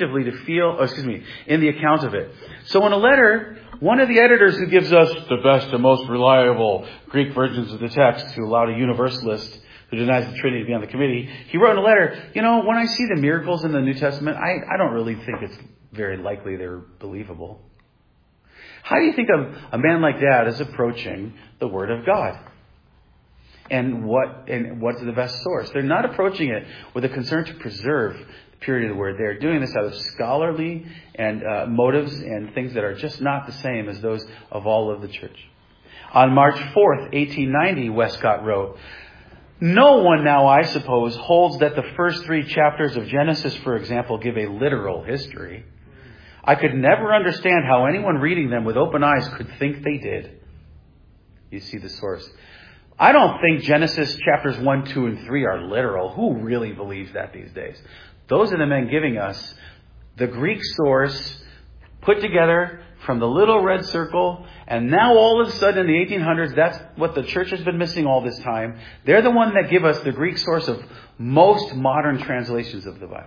A: in the account of it. So in a letter, one of the editors who gives us the best and most reliable Greek versions of the text, who allowed a universalist who denies the Trinity to be on the committee, he wrote in a letter, when I see the miracles in the New Testament, I don't really think it's very likely they're believable. How do you think a man like that is approaching the Word of God? And what's the best source? They're not approaching it with a concern to preserve the purity of the Word. They're doing this out of scholarly and motives and things that are just not the same as those of all of the church. On March 4th, 1890, Westcott wrote, "No one now, I suppose, holds that the first 3 chapters of Genesis, for example, give a literal history. I could never understand how anyone reading them with open eyes could think they did." You see the source. I don't think Genesis chapters 1, 2, and 3 are literal. Who really believes that these days? Those are the men giving us the Greek source put together from the little red circle. And now all of a sudden in the 1800s, that's what the church has been missing all this time. They're the one that give us the Greek source of most modern translations of the Bible.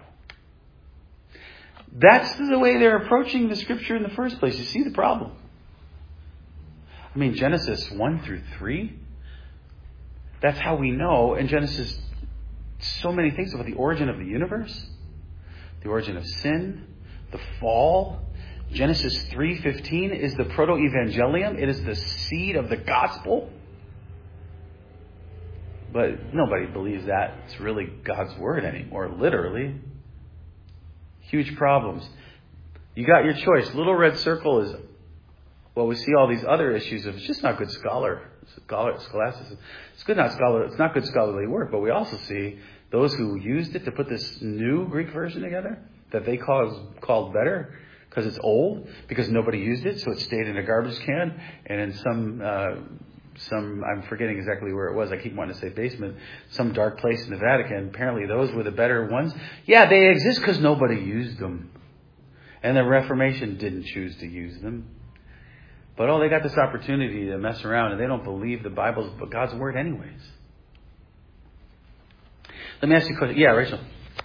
A: That's the way they're approaching the scripture in the first place. You see the problem. I mean, Genesis 1 through 3, that's how we know in Genesis so many things about the origin of the universe, the origin of sin, the fall. Genesis 3:15 is the proto-evangelium. It is the seed of the gospel. But nobody believes that it's really God's word anymore, literally. Huge problems. You got your choice. Little red circle is, well, we see all these other issues of it's just not good scholasticism. It's not good scholarly work, but we also see those who used it to put this new Greek version together that they called better because it's old, because nobody used it, so it stayed in a garbage can and in some I'm forgetting exactly where it was. I keep wanting to say basement, some dark place in the Vatican. Apparently those were the better ones. Yeah, they exist because nobody used them. And the Reformation didn't choose to use them. But they got this opportunity to mess around and they don't believe the Bible's God's word anyways. Let me ask you a question. Yeah, Rachel.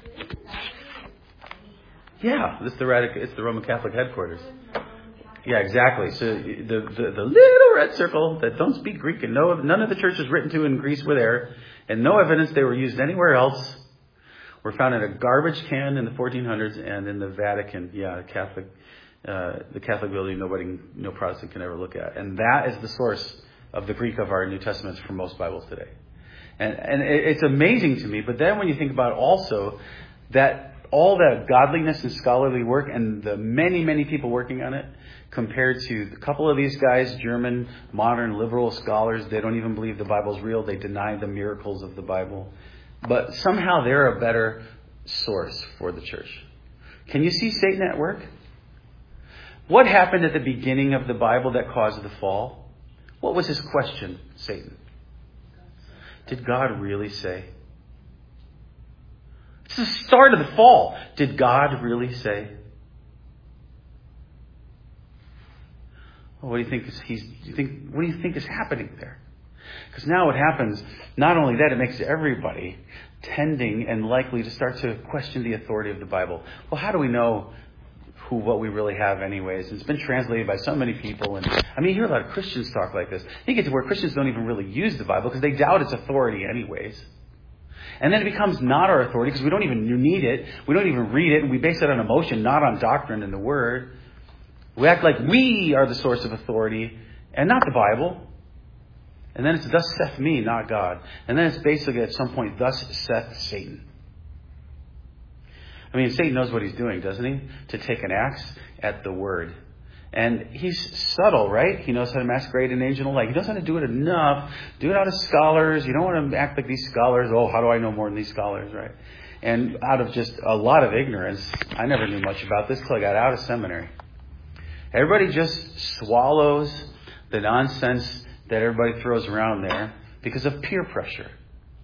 A: Yeah, it's the Roman Catholic headquarters. Yeah, exactly. So the little red circle that don't speak Greek and none of the churches written to in Greece were there, and no evidence they were used anywhere else, were found in a garbage can in the 1400s and in the Vatican. Yeah, the Catholic building no Protestant can ever look at, and that is the source of the Greek of our New Testaments for most Bibles today. And it's amazing to me. But then when you think about also that all that godliness and scholarly work and the many, many people working on it, compared to a couple of these guys, German, modern, liberal scholars, they don't even believe the Bible's real. They deny the miracles of the Bible. But somehow they're a better source for the church. Can you see Satan at work? What happened at the beginning of the Bible that caused the fall? What was his question, Satan? Did God really say? It's the start of the fall. Did God really say? Well, what do you think is happening there? Because now what happens, not only that, it makes everybody tending and likely to start to question the authority of the Bible. Well, how do we know what we really have anyways? It's been translated by so many people. And I mean, you hear a lot of Christians talk like this. You get to where Christians don't even really use the Bible because they doubt its authority anyways. And then it becomes not our authority because we don't even need it. We don't even read it. And we base it on emotion, not on doctrine and the Word. We act like we are the source of authority and not the Bible. And then it's thus saith me, not God. And then it's basically at some point, thus saith Satan. I mean, Satan knows what he's doing, doesn't he? To take an axe at the Word. And he's subtle, right? He knows how to masquerade an angel alike. He knows how to do it enough. Do it out of scholars. You don't want to act like these scholars. Oh, how do I know more than these scholars, right? And out of just a lot of ignorance, I never knew much about this till I got out of seminary. Everybody just swallows the nonsense that everybody throws around there because of peer pressure.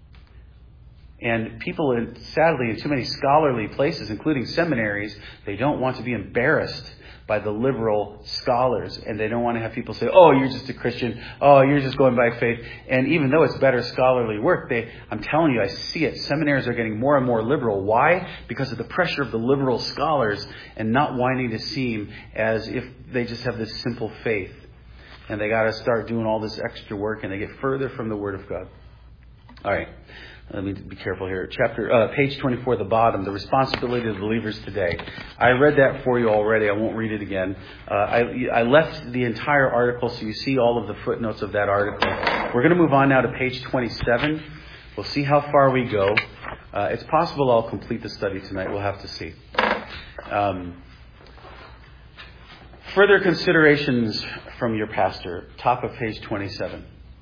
A: And people, sadly, in too many scholarly places, including seminaries, they don't want to be embarrassed by the liberal scholars. And they don't want to have people say, oh, you're just a Christian. Oh, you're just going by faith. And even though it's better scholarly work, I'm telling you, I see it. Seminaries are getting more and more liberal. Why? Because of the pressure of the liberal scholars and not wanting to seem as if they just have this simple faith. And they got to start doing all this extra work and they get further from the Word of God. All right. Let me be careful here. Page 24, the bottom, the responsibility of the believers today. I read that for you already. I won't read it again. I left the entire article so you see all of the footnotes of that article. We're going to move on now to page 27. We'll see how far we go. It's possible I'll complete the study tonight. We'll have to see. Further considerations from your pastor. Top of page 27.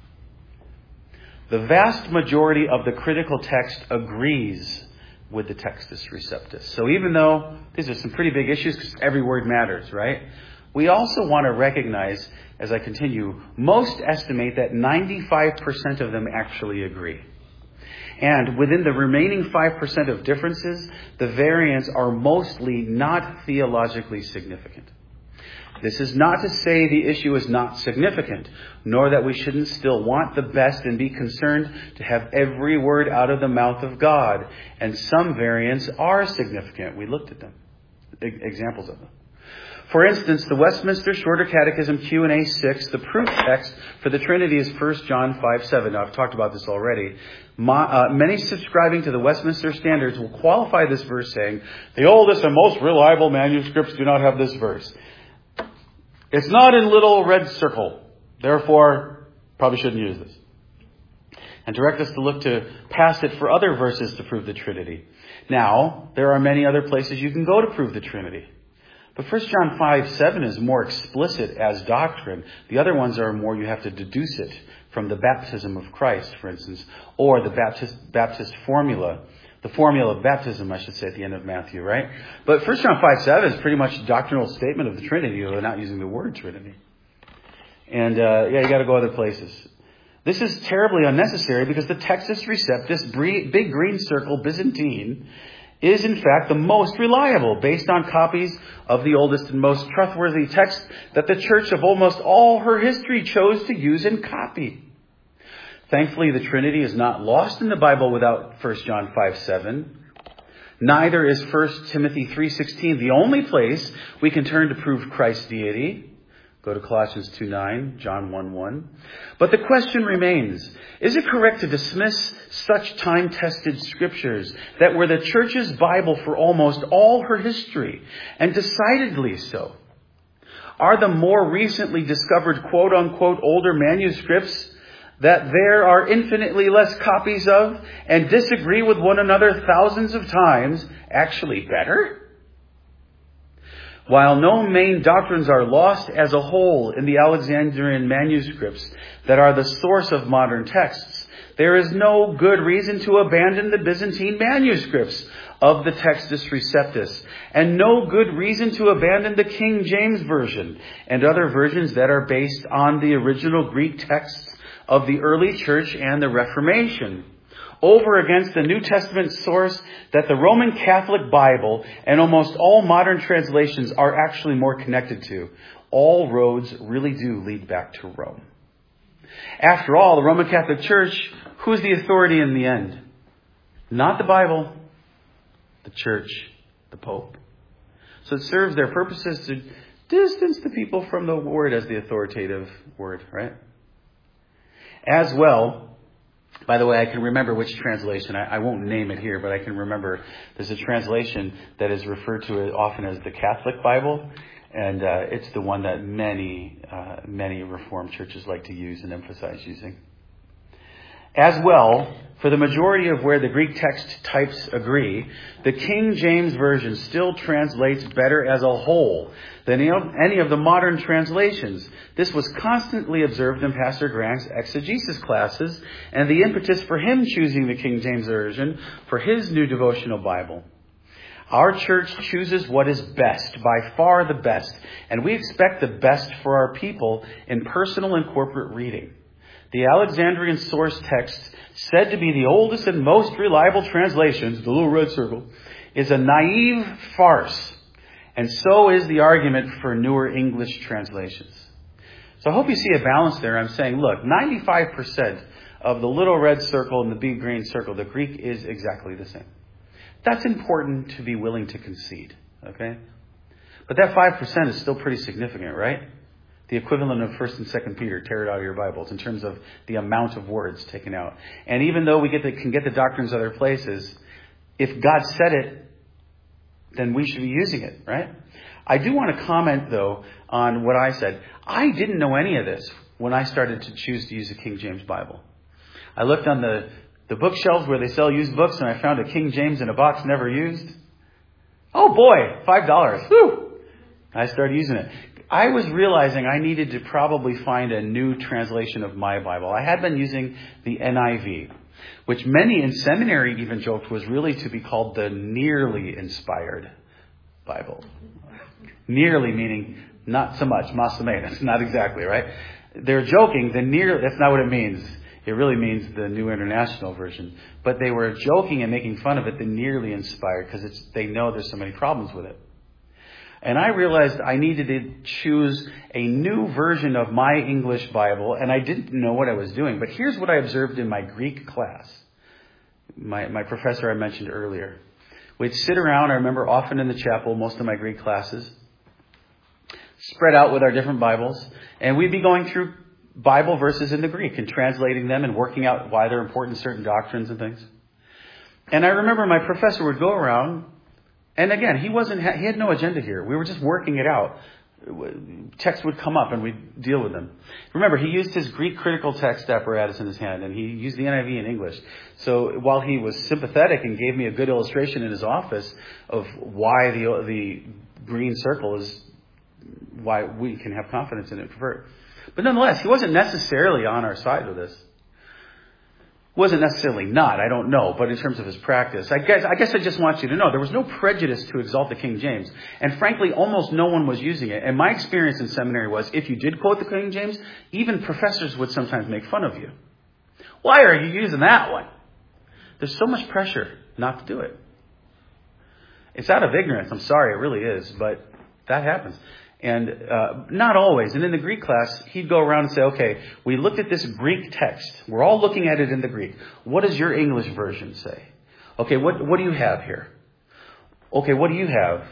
A: The vast majority of the critical text agrees with the Textus Receptus. So even though these are some pretty big issues, because every word matters, right? We also want to recognize, as I continue, most estimate that 95% of them actually agree. And within the remaining 5% of differences, the variants are mostly not theologically significant. This is not to say the issue is not significant, nor that we shouldn't still want the best and be concerned to have every word out of the mouth of God. And some variants are significant. We looked at them, examples of them. For instance, the Westminster Shorter Catechism Q&A 6, the proof text for the Trinity is 1 John 5:7. Now, I've talked about this already. Many subscribing to the Westminster Standards will qualify this verse saying, the oldest and most reliable manuscripts do not have this verse. It's not in little red circle. Therefore, probably shouldn't use this. And direct us to look to past it for other verses to prove the Trinity. Now, there are many other places you can go to prove the Trinity. But 1 John 5:7 is more explicit as doctrine. The other ones are more you have to deduce it from the baptism of Christ, for instance, or the Baptist formula. The formula of baptism, I should say, at the end of Matthew, right? But 1 John 5:7 is pretty much a doctrinal statement of the Trinity, though not using the word Trinity. And, you got to go other places. This is terribly unnecessary because the Textus Receptus, big green circle, Byzantine, is in fact the most reliable based on copies of the oldest and most trustworthy text that the church of almost all her history chose to use and copy. Thankfully, the Trinity is not lost in the Bible without 1 John 5:7. Neither is 1 Timothy 3:16 the only place we can turn to prove Christ's deity. Go to Colossians 2:9, John 1:1. But the question remains, is it correct to dismiss such time-tested scriptures that were the church's Bible for almost all her history, and decidedly so? Are the more recently discovered quote-unquote older manuscripts that there are infinitely less copies of and disagree with one another thousands of times actually better? While no main doctrines are lost as a whole in the Alexandrian manuscripts that are the source of modern texts, there is no good reason to abandon the Byzantine manuscripts of the Textus Receptus, and no good reason to abandon the King James Version and other versions that are based on the original Greek texts of the early church and the Reformation, over against the New Testament source that the Roman Catholic Bible and almost all modern translations are actually more connected to. All roads really do lead back to Rome. After all, the Roman Catholic Church, who's the authority in the end? Not the Bible, the Church, the Pope. So it serves their purposes to distance the people from the Word as the authoritative Word, right? As well, by the way, I can remember which translation. I won't name it here, but I can remember there's a translation that is referred to often as the Catholic Bible, and it's the one that many Reformed churches like to use and emphasize using. As well, for the majority of where the Greek text types agree, the King James Version still translates better as a whole than any of the modern translations. This was constantly observed in Pastor Grant's exegesis classes and the impetus for him choosing the King James Version for his new devotional Bible. Our church chooses what is best, by far the best, and we expect the best for our people in personal and corporate reading. The Alexandrian source text, said to be the oldest and most reliable translations, the little red circle, is a naive farce. And so is the argument for newer English translations. So I hope you see a balance there. I'm saying, look, 95% of the little red circle and the big green circle, the Greek is exactly the same. That's important to be willing to concede, okay? But that 5% is still pretty significant, right? The equivalent of 1st and 2nd Peter, tear it out of your Bibles, in terms of the amount of words taken out. And even though we can get the doctrines other places, if God said it, then we should be using it, right? I do want to comment, though, on what I said. I didn't know any of this when I started to choose to use the King James Bible. I looked on the bookshelves where they sell used books, and I found a King James in a box never used. Oh boy, $5. Whew! I started using it. I was realizing I needed to probably find a new translation of my Bible. I had been using the NIV, which many in seminary even joked was really to be called the nearly inspired Bible. Nearly meaning not so much, más o menos, not exactly, right? They're joking, that's not what it means. It really means the New International Version. But they were joking and making fun of it, the nearly inspired, because they know there's so many problems with it. And I realized I needed to choose a new version of my English Bible, and I didn't know what I was doing. But here's what I observed in my Greek class. My professor I mentioned earlier. We'd sit around, I remember often in the chapel, most of my Greek classes, spread out with our different Bibles, and we'd be going through Bible verses in the Greek and translating them and working out why they're important, certain doctrines and things. And I remember my professor would go around, and again, he had no agenda here. We were just working it out. Texts would come up and we'd deal with them. Remember, he used his Greek critical text apparatus in his hand, and he used the NIV in English. So while he was sympathetic and gave me a good illustration in his office of why the green circle is why we can have confidence in it. But nonetheless, he wasn't necessarily on our side with this. Wasn't necessarily not, I don't know, but in terms of his practice. I guess I just want you to know there was no prejudice to exalt the King James. And frankly, almost no one was using it. And my experience in seminary was if you did quote the King James, even professors would sometimes make fun of you. Why are you using that one? There's so much pressure not to do it. It's out of ignorance. I'm sorry, it really is, but that happens. And not always. And in the Greek class, he'd go around and say, okay, we looked at this Greek text. We're all looking at it in the Greek. What does your English version say? Okay, what do you have here? Okay, what do you have?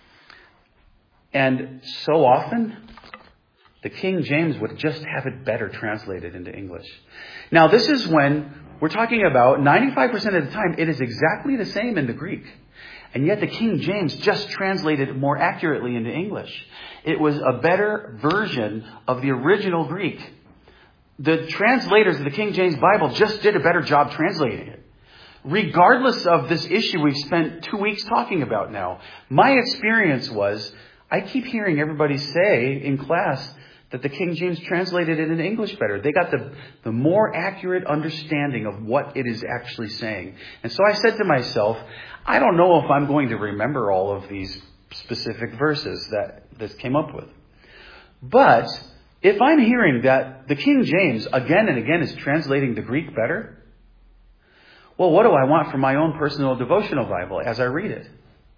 A: And so often, the King James would just have it better translated into English. Now, this is when we're talking about 95% of the time, it is exactly the same in the Greek. And yet the King James just translated it more accurately into English. It was a better version of the original Greek. The translators of the King James Bible just did a better job translating it. Regardless of this issue we've spent 2 weeks talking about now, my experience was, I keep hearing everybody say in class that the King James translated it into English better. They got the more accurate understanding of what it is actually saying. And so I said to myself, I don't know if I'm going to remember all of these specific verses that this came up with. But if I'm hearing that the King James again and again is translating the Greek better, well, what do I want for my own personal devotional Bible as I read it?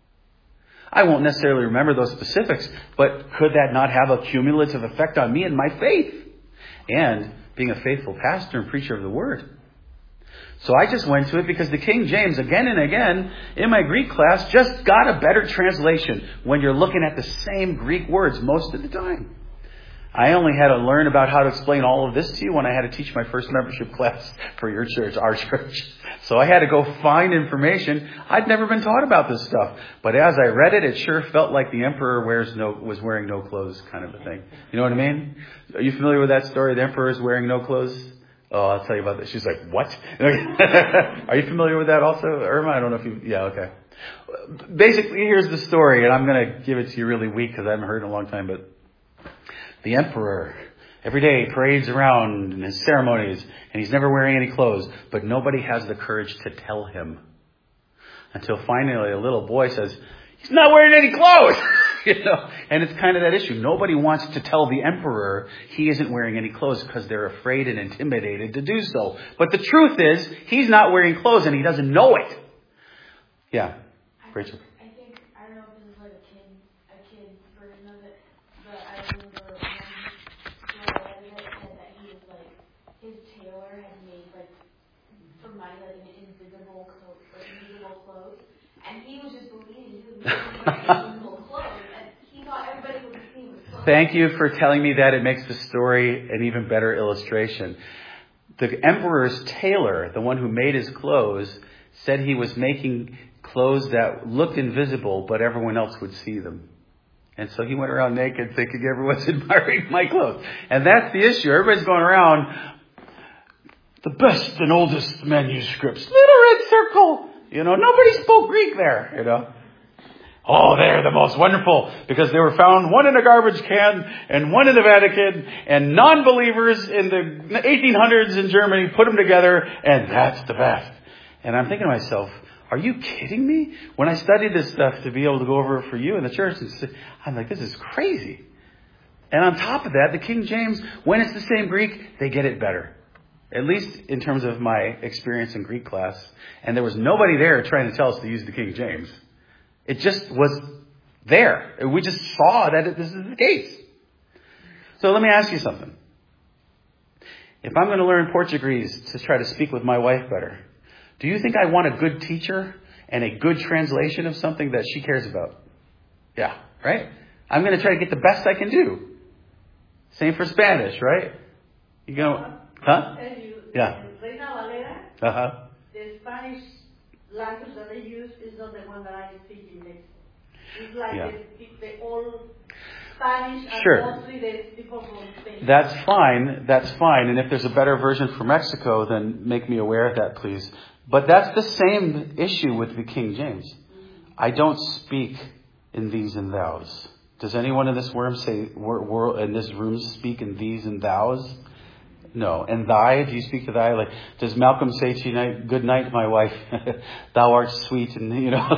A: I won't necessarily remember those specifics, but could that not have a cumulative effect on me and my faith? And being a faithful pastor and preacher of the Word. So I just went to it because the King James, again and again, in my Greek class, just got a better translation when you're looking at the same Greek words most of the time. I only had to learn about how to explain all of this to you when I had to teach my first membership class for your church, our church. So I had to go find information. I'd never been taught about this stuff. But as I read it, it sure felt like the emperor was wearing no clothes kind of a thing. You know what I mean? Are you familiar with that story? The emperor is wearing no clothes? Oh, I'll tell you about this. She's like, what? Are you familiar with that also, Irma? I don't know if you... Yeah, okay. Basically, here's the story, and I'm going to give it to you really weak because I haven't heard it in a long time, but the emperor every day parades around in his ceremonies, and he's never wearing any clothes, but nobody has the courage to tell him. Until finally a little boy says, he's not wearing any clothes! And it's kind of that issue. Nobody wants to tell the emperor he isn't wearing any clothes because they're afraid and intimidated to do so. But the truth is, he's not wearing clothes and he doesn't know it. Yeah, Rachel.
B: I don't know if this is like a kid version of it, but I remember when I read it said that he was like, his tailor had made like for money like an invisible coat, like invisible clothes, and he was just believing he was making invisible clothes, and he thought everybody would see him with clothes.
A: Thank you for telling me that. It makes the story an even better illustration. The emperor's tailor, the one who made his clothes, said he was making clothes that looked invisible, but everyone else would see them. And so he went around naked thinking everyone's admiring my clothes. And that's the issue. Everybody's going around, the best and oldest manuscripts, little red circle. Nobody spoke Greek there, Oh, they're the most wonderful because they were found one in a garbage can and one in the Vatican, and non-believers in the 1800s in Germany put them together, and that's the best. And I'm thinking to myself, are you kidding me? When I studied this stuff to be able to go over it for you in the church, I'm like, this is crazy. And on top of that, the King James, when it's the same Greek, they get it better. At least in terms of my experience in Greek class. And there was nobody there trying to tell us to use the King James. It just was there. We just saw that this is the case. So let me ask you something. If I'm going to learn Portuguese to try to speak with my wife better, do you think I want a good teacher and a good translation of something that she cares about? Yeah, right? I'm going to try to get the best I can do. Same for Spanish, right? You go, huh? Yeah.
C: Reina Valera,
A: Uh-huh.
C: the Spanish language that they use is not the one that I speak in Mexico. It's like the old Spanish and
A: Sure.
C: mostly the people from Spain.
A: That's fine. And if there's a better version for Mexico, then make me aware of that, please. But that's the same issue with the King James. I don't speak in these and thous. Does anyone in this room speak in these and thous? No. And thy, do you speak to thy? Like, does Malcolm say to you, good night, my wife, thou art sweet, and,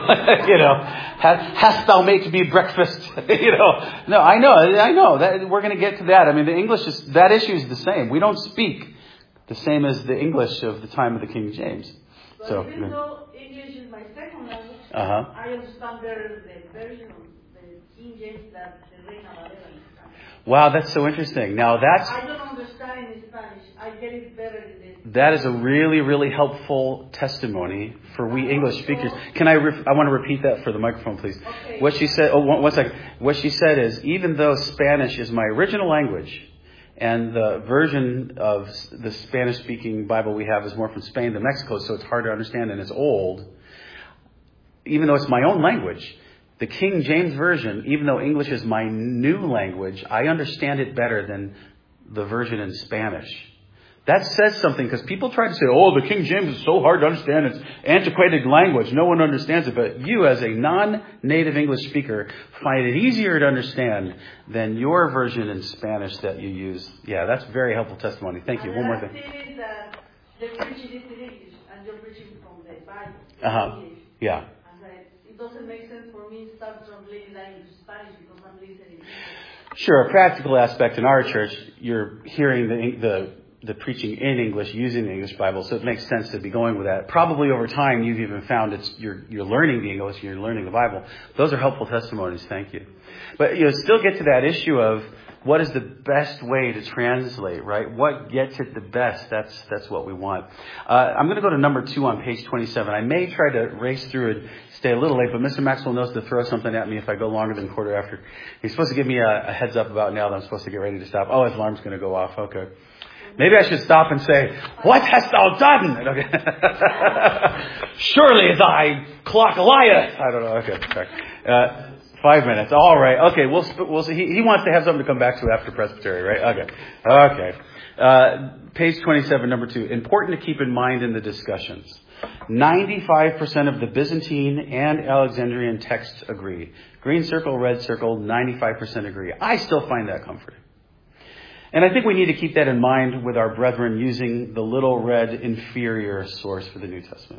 A: hast thou made me breakfast? No, I know that we're going to get to that. I mean, the English that issue is the same. We don't speak the same as the English of the time of the King James.
C: But even though English is my second language, I understand better the version of the King James than the Reina Valera in Spanish.
A: Wow, that's so interesting. Now
C: I don't understand in Spanish. I get it better in the...
A: That is a really, really helpful testimony for we English speakers. Can I want to repeat that for the microphone, please.
C: Okay.
A: What she said, one second. What she said is, even though Spanish is my original language, and the version of the Spanish-speaking Bible we have is more from Spain than Mexico, so it's hard to understand and it's old. Even though it's my own language, the King James Version, even though English is my new language, I understand it better than the version in Spanish. That says something, because people try to say, oh, the King James is so hard to understand. It's antiquated language. No one understands it. But you, as a non-native English speaker, find it easier to understand than your version in Spanish that you use. Yeah, that's very helpful testimony. Thank you. One more thing.
C: The last thing is that the preaching is in English, and you're preaching from the Bible in English.
A: Yeah.
C: And it doesn't make sense for me to start translating that into Spanish because I'm listening.
A: Sure, a practical aspect in our church, you're hearing the preaching in English, using the English Bible, so it makes sense to be going with that. Probably over time, you've even found you're learning the English, you're learning the Bible. Those are helpful testimonies. Thank you. But still get to that issue of what is the best way to translate, right? What gets it the best? That's what we want. I'm going to go to number 2 on page 27. I may try to race through it, stay a little late, but Mr. Maxwell knows to throw something at me if I go longer than quarter after. He's supposed to give me a heads up about now that I'm supposed to get ready to stop. Oh, his alarm's going to go off. Okay. Maybe I should stop and say, what hast thou done? Okay. Surely thy clock lieth. I don't know. Okay. Sorry. 5 minutes. All right. Okay. We'll see. He wants to have something to come back to after Presbytery, right? Okay. Page 27, number 2. Important to keep in mind in the discussions. 95% of the Byzantine and Alexandrian texts agree. Green circle, red circle, 95% agree. I still find that comforting. And I think we need to keep that in mind with our brethren using the little red inferior source for the New Testament.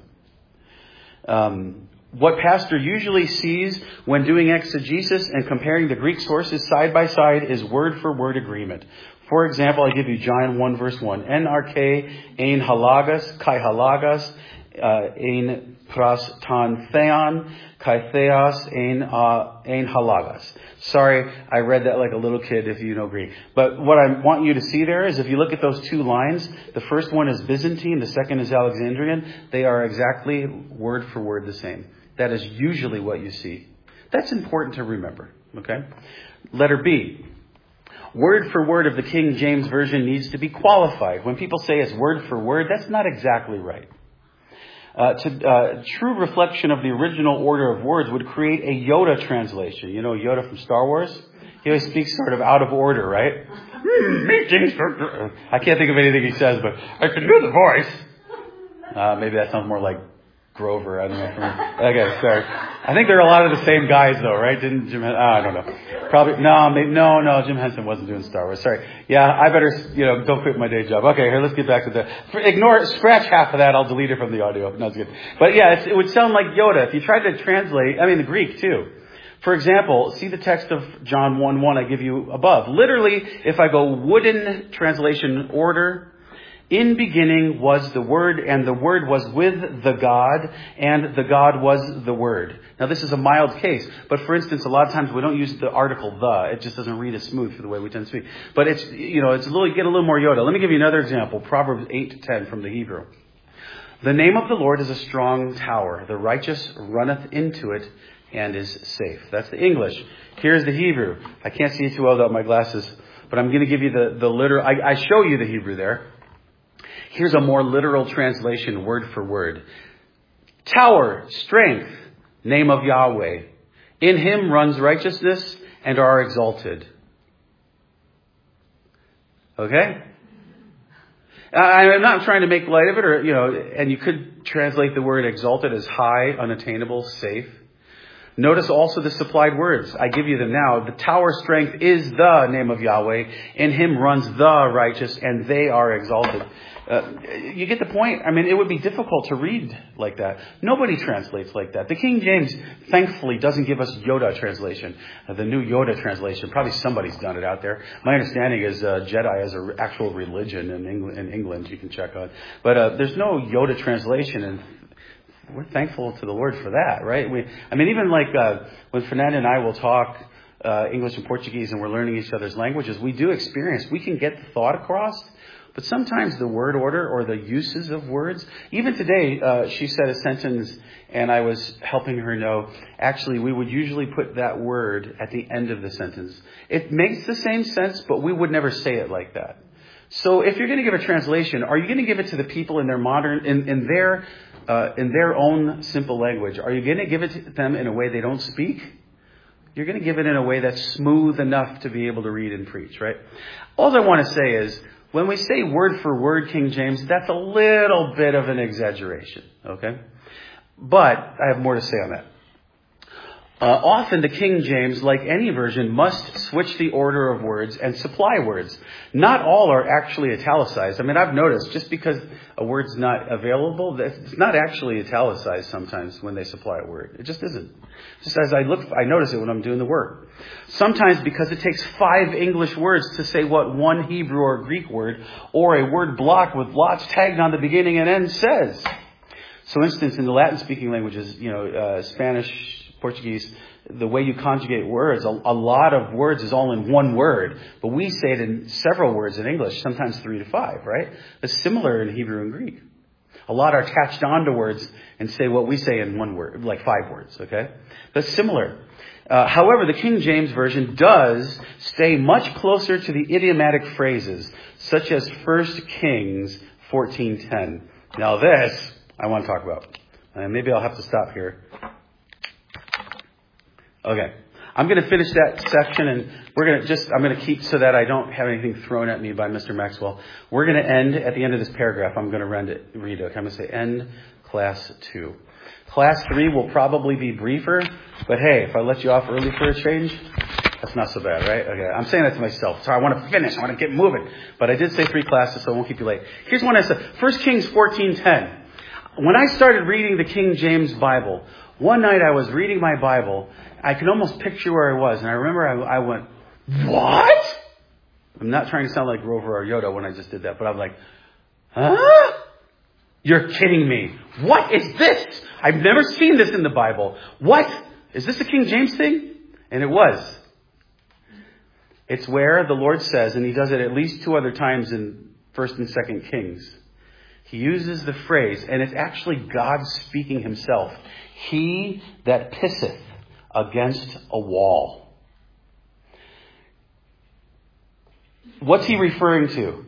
A: What pastor usually sees when doing exegesis and comparing the Greek sources side by side is word-for-word agreement. For example, I give you John 1 verse 1. NRK ein halagas, kai halagas, ein prastan theon, kai theos ein halagas. Sorry, I read that like a little kid if you know Greek. But what I want you to see there is if you look at those 2 lines, the first one is Byzantine, the second is Alexandrian. They are exactly word for word the same. That is usually what you see. That's important to remember. Okay? Letter B. Word for word of the King James Version needs to be qualified. When people say it's word for word, that's not exactly right. True reflection of the original order of words would create a Yoda translation. You know Yoda from Star Wars? He always speaks sort of out of order, right? I can't think of anything he says, but I can do the voice. Maybe that sounds more like Grover. I don't know. Okay, sorry. I think they're a lot of the same guys, though, right? Didn't Jim? I don't know. Probably no. Jim Henson wasn't doing Star Wars. Sorry. Yeah, I better don't quit my day job. Okay, here, let's get back to the. Scratch half of that. I'll delete it from the audio. No, it's good. But yeah, it would sound like Yoda if you tried to translate. I mean, the Greek too. For example, see the text of John 1:1 I give you above. Literally, if I go wooden translation order. In beginning was the Word, and the Word was with the God, and the God was the Word. Now, this is a mild case, but for instance, a lot of times we don't use the article the. It just doesn't read as smooth for the way we tend to speak. But it's, it's get a little more Yoda. Let me give you another example. Proverbs 8:10 from the Hebrew. The name of the Lord is a strong tower. The righteous runneth into it and is safe. That's the English. Here's the Hebrew. I can't see it too well without my glasses, but I'm going to give you the literal. I show you the Hebrew there. Here's a more literal translation, word for word. Tower, strength, name of Yahweh. In him runs righteousness and are exalted. Okay? I'm not trying to make light of it, and you could translate the word exalted as high, unattainable, safe. Notice also the supplied words. I give you them now. The tower strength is the name of Yahweh. In him runs the righteous, and they are exalted. You get the point? I mean, it would be difficult to read like that. Nobody translates like that. The King James, thankfully, doesn't give us Yoda translation. The new Yoda translation. Probably somebody's done it out there. My understanding is Jedi is an actual religion in England you can check on. But there's no Yoda translation, and we're thankful to the Lord for that, right? Even like when Fernanda and I will talk English and Portuguese and we're learning each other's languages, we can get the thought across. But sometimes the word order or the uses of words, even today, she said a sentence and I was helping her know, actually, we would usually put that word at the end of the sentence. It makes the same sense, but we would never say it like that. So if you're going to give a translation, are you going to give it to the people in their modern, in their own simple language? Are you going to give it to them in a way they don't speak? You're going to give it in a way that's smooth enough to be able to read and preach, right? All I want to say is, when we say word for word King James, that's a little bit of an exaggeration, okay? But I have more to say on that. Often the King James, like any version, must switch the order of words and supply words. Not all are actually italicized. I've noticed just because a word's not available, it's not actually italicized sometimes when they supply a word. It just isn't. Just as I notice it when I'm doing the work. Sometimes because it takes 5 English words to say what one Hebrew or Greek word or a word block with lots tagged on the beginning and end says. So, for instance, in the Latin-speaking languages, Spanish, Portuguese, the way you conjugate words, a lot of words is all in one word, but we say it in several words in English, sometimes 3 to 5, right? It's similar in Hebrew and Greek. A lot are attached onto words and say what we say in one word, like 5 words, okay? That's similar. However, the King James Version does stay much closer to the idiomatic phrases, such as 1 Kings 14:10. Now this, I want to talk about. Maybe I'll have to stop here. Okay. I'm going to finish that section and I'm going to keep so that I don't have anything thrown at me by Mr. Maxwell. We're going to end at the end of this paragraph. I'm going to read it. Okay, I'm going to say end class 2. Class 3 will probably be briefer, but hey, if I let you off early for a change, that's not so bad, right? Okay, I'm saying that to myself. So I want to finish. I want to get moving. But I did say 3 classes, so I won't keep you late. Here's one I said. 1 Kings 14:10. When I started reading the King James Bible, one night I was reading my Bible. I can almost picture where I was. And I remember I went, what? I'm not trying to sound like Grover or Yoda when I just did that. But I'm like, huh? You're kidding me. What is this? I've never seen this in the Bible. What? Is this a King James thing? And it was. It's where the Lord says, and he does it at least 2 other times in 1 and 2 Kings. He uses the phrase, and it's actually God speaking himself. He that pisseth against a wall. What's he referring to?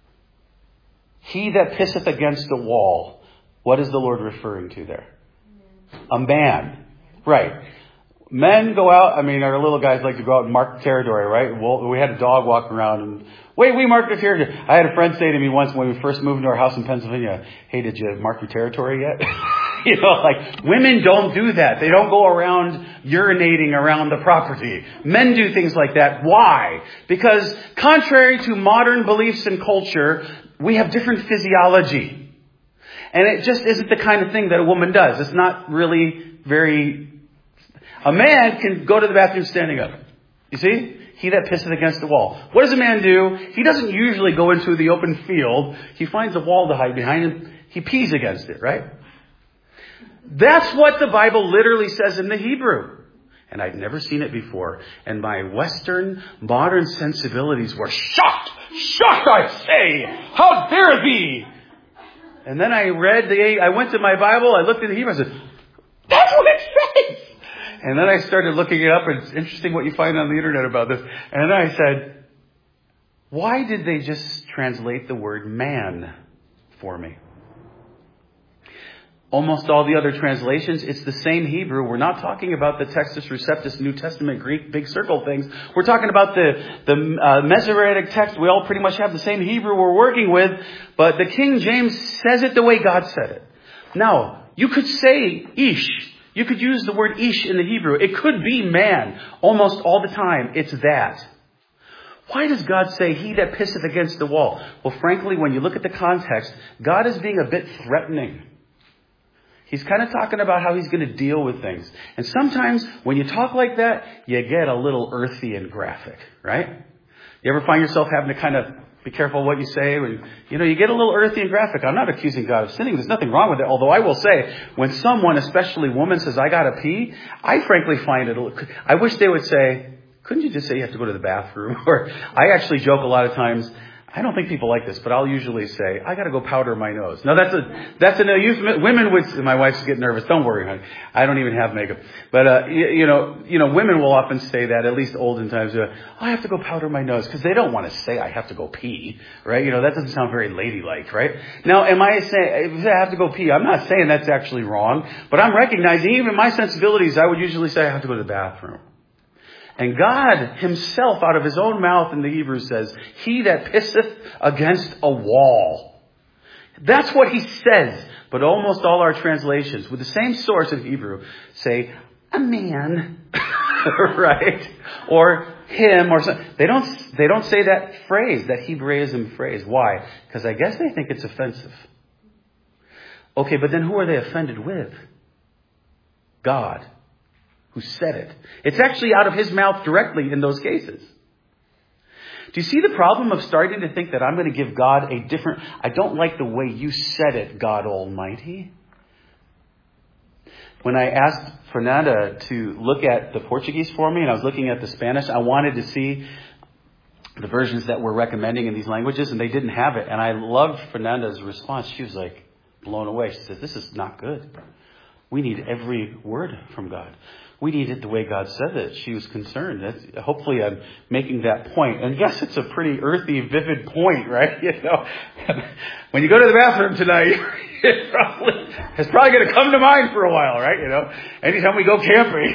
A: He that pisseth against the wall. What is the Lord referring to there? A man. Right. Men go out, our little guys like to go out and mark the territory, right? Well, we had a dog walking around and, we marked the territory. I had a friend say to me once when we first moved into our house in Pennsylvania, hey, did you mark your territory yet? Women don't do that. They don't go around urinating around the property. Men do things like that. Why? Because contrary to modern beliefs and culture, we have different physiology. And it just isn't the kind of thing that a woman does. It's not really very... A man can go to the bathroom standing up. You see? He that pisseth against the wall. What does a man do? He doesn't usually go into the open field. He finds a wall to hide behind him. He pees against it, right? That's what the Bible literally says in the Hebrew. And I'd never seen it before. And my Western modern sensibilities were shocked. Shocked, I say. How dare thee? And then I went to my Bible, I looked at the Hebrew, I said, that's what it says. And then I started looking it up, and it's interesting what you find on the internet about this. And then I said, why did they just translate the word man for me? Almost all the other translations, it's the same Hebrew. We're not talking about the Textus Receptus New Testament Greek big circle things. We're talking about the Masoretic text. We all pretty much have the same Hebrew we're working with, but the King James says it the way God said it. Now, you could say ish. You could use the word ish in the Hebrew. It could be man almost all the time. It's that. Why does God say, he that pisseth against the wall? Well, frankly, when you look at the context, God is being a bit threatening. He's kind of talking about how he's going to deal with things. And sometimes when you talk like that, you get a little earthy and graphic, right? You ever find yourself having to kind of be careful what you say? When, you get a little earthy and graphic. I'm not accusing God of sinning. There's nothing wrong with it. Although I will say, when someone, especially woman, says, I got to pee, I frankly find it, I wish they would say, couldn't you just say you have to go to the bathroom? Or I actually joke a lot of times, I don't think people like this, but I'll usually say, I got to go powder my nose. Now that's an use. Women would, my wife's getting nervous. Don't worry, honey. I don't even have makeup. But, women will often say that, at least olden times, I have to go powder my nose, because they don't want to say I have to go pee, right? That doesn't sound very ladylike, right? Now, am I saying, if I have to go pee, I'm not saying that's actually wrong, but I'm recognizing even my sensibilities, I would usually say I have to go to the bathroom. And God himself, out of his own mouth in the Hebrew says, he that pisseth against a wall. That's what he says. But almost all our translations, with the same source in Hebrew, say, a man, right? Or him, or something. They don't say that phrase, that Hebraism phrase. Why? Because I guess they think it's offensive. Okay, but then who are they offended with? God. Who said it. It's actually out of his mouth directly in those cases. Do you see the problem of starting to think that I'm going to give God a different... I don't like the way you said it, God Almighty. When I asked Fernanda to look at the Portuguese for me, and I was looking at the Spanish, I wanted to see the versions that we're recommending in these languages, and they didn't have it. And I loved Fernanda's response. She was like blown away. She said, this is not good. We need every word from God. We need it the way God said it. She was concerned. Hopefully I'm making that point. And yes, it's a pretty earthy, vivid point, right? When you go to the bathroom tonight, it's probably going to come to mind for a while, right? Anytime we go camping.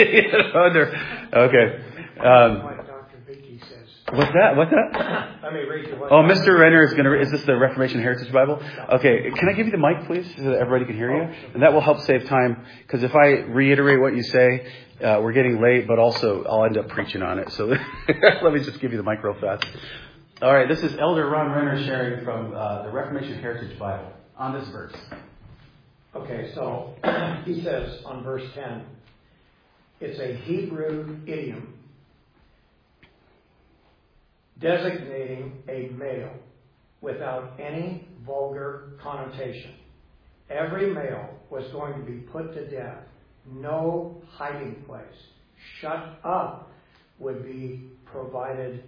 A: Okay. What's that?
D: I may read you what.
A: Oh, Mr. Renner is this the Reformation Heritage Bible? Okay, can I give you the mic, please, so that everybody can hear you? And that will help save time, because if I reiterate what you say, we're getting late, but also I'll end up preaching on it. So let me just give you the mic real fast. All right, this is Elder Ron Renner sharing from the Reformation Heritage Bible on this verse.
D: Okay, so he says on verse 10, it's a Hebrew idiom designating a male without any vulgar connotation. Every male was going to be put to death. No hiding place. Shut up would provide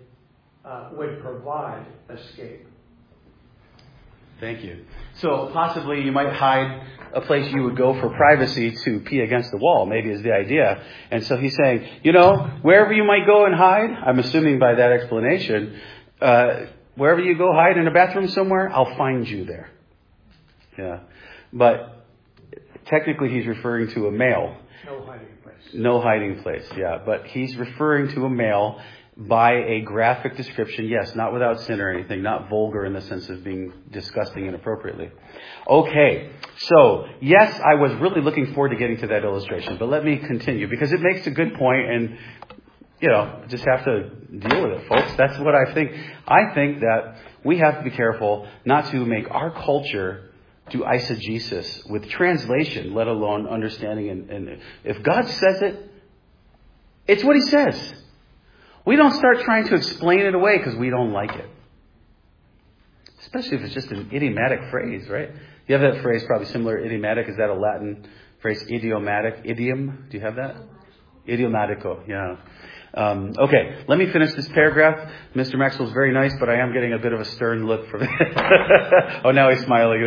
D: escape.
A: Thank you. So possibly you might hide a place you would go for privacy to pee against the wall, maybe is the idea. And so he's saying, wherever you might go and hide, I'm assuming by that explanation, wherever you go hide in a bathroom somewhere, I'll find you there. Yeah. But technically he's referring to a male.
D: No hiding place.
A: No hiding place, yeah. But he's referring to a male by a graphic description, yes, not without sin or anything, not vulgar in the sense of being disgusting inappropriately. Okay, so, yes, I was really looking forward to getting to that illustration, but let me continue, because it makes a good point, and, just have to deal with it, folks. That's what I think. I think that we have to be careful not to make our culture do eisegesis with translation, let alone understanding. And if God says it, it's what He says. We don't start trying to explain it away because we don't like it. Especially if it's just an idiomatic phrase, right? You have that phrase, probably similar, idiomatic. Is that a Latin phrase, idiomatic? Idiom? Do you have that? Idiomatico, yeah. Okay, let me finish this paragraph. Mr. Maxwell's very nice, but I am getting a bit of a stern look from Oh, now he's smiling.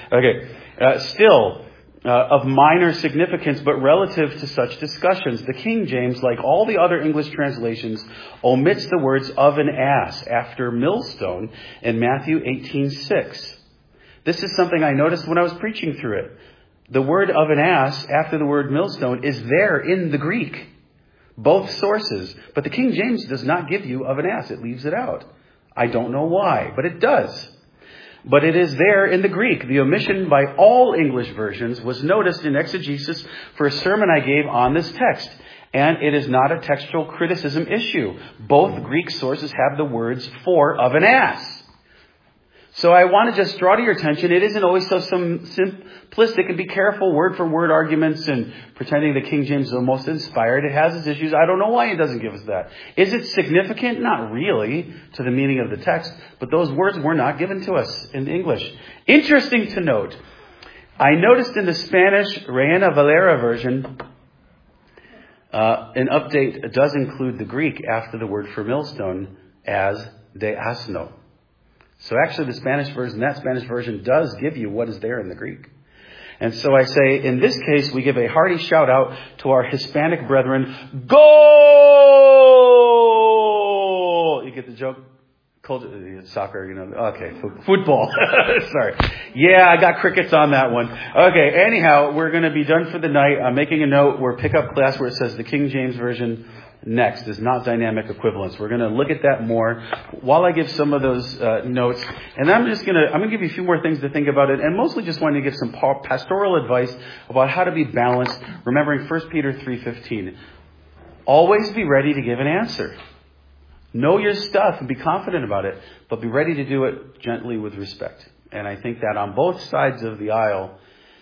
A: Still, of minor significance, but relative to such discussions, the King James, like all the other English translations, omits the words of an ass after millstone in Matthew 18:6. This is something I noticed when I was preaching through it. The word of an ass after the word millstone is there in the Greek. Both sources. But the King James does not give you of an ass. It leaves it out. I don't know why, but it does. But it is there in the Greek. The omission by all English versions was noticed in exegesis for a sermon I gave on this text. And it is not a textual criticism issue. Both Greek sources have the words for of an ass. So I want to just draw to your attention, it isn't always so simplistic, and be careful word for word arguments and pretending the King James is the most inspired. It has its issues. I don't know why it doesn't give us that. Is it significant? Not really to the meaning of the text, but those words were not given to us in English. Interesting to note, I noticed in the Spanish Reina Valera version, an update does include the Greek after the word for millstone as de asno. So actually that Spanish version does give you what is there in the Greek. And so I say, in this case, we give a hearty shout out to our Hispanic brethren. Goal! You get the joke? Soccer, Okay, football. Sorry. Yeah, I got crickets on that one. Okay, anyhow, we're going to be done for the night. I'm making a note. We're pickup class where it says the King James Version next is not dynamic equivalence. We're going to look at that more while I give some of those notes. And I'm going to give you a few more things to think about it, and mostly just wanting to give some pastoral advice about how to be balanced, remembering 1 Peter 3:15. Always be ready to give an answer. Know your stuff and be confident about it, but be ready to do it gently with respect. And I think that on both sides of the aisle,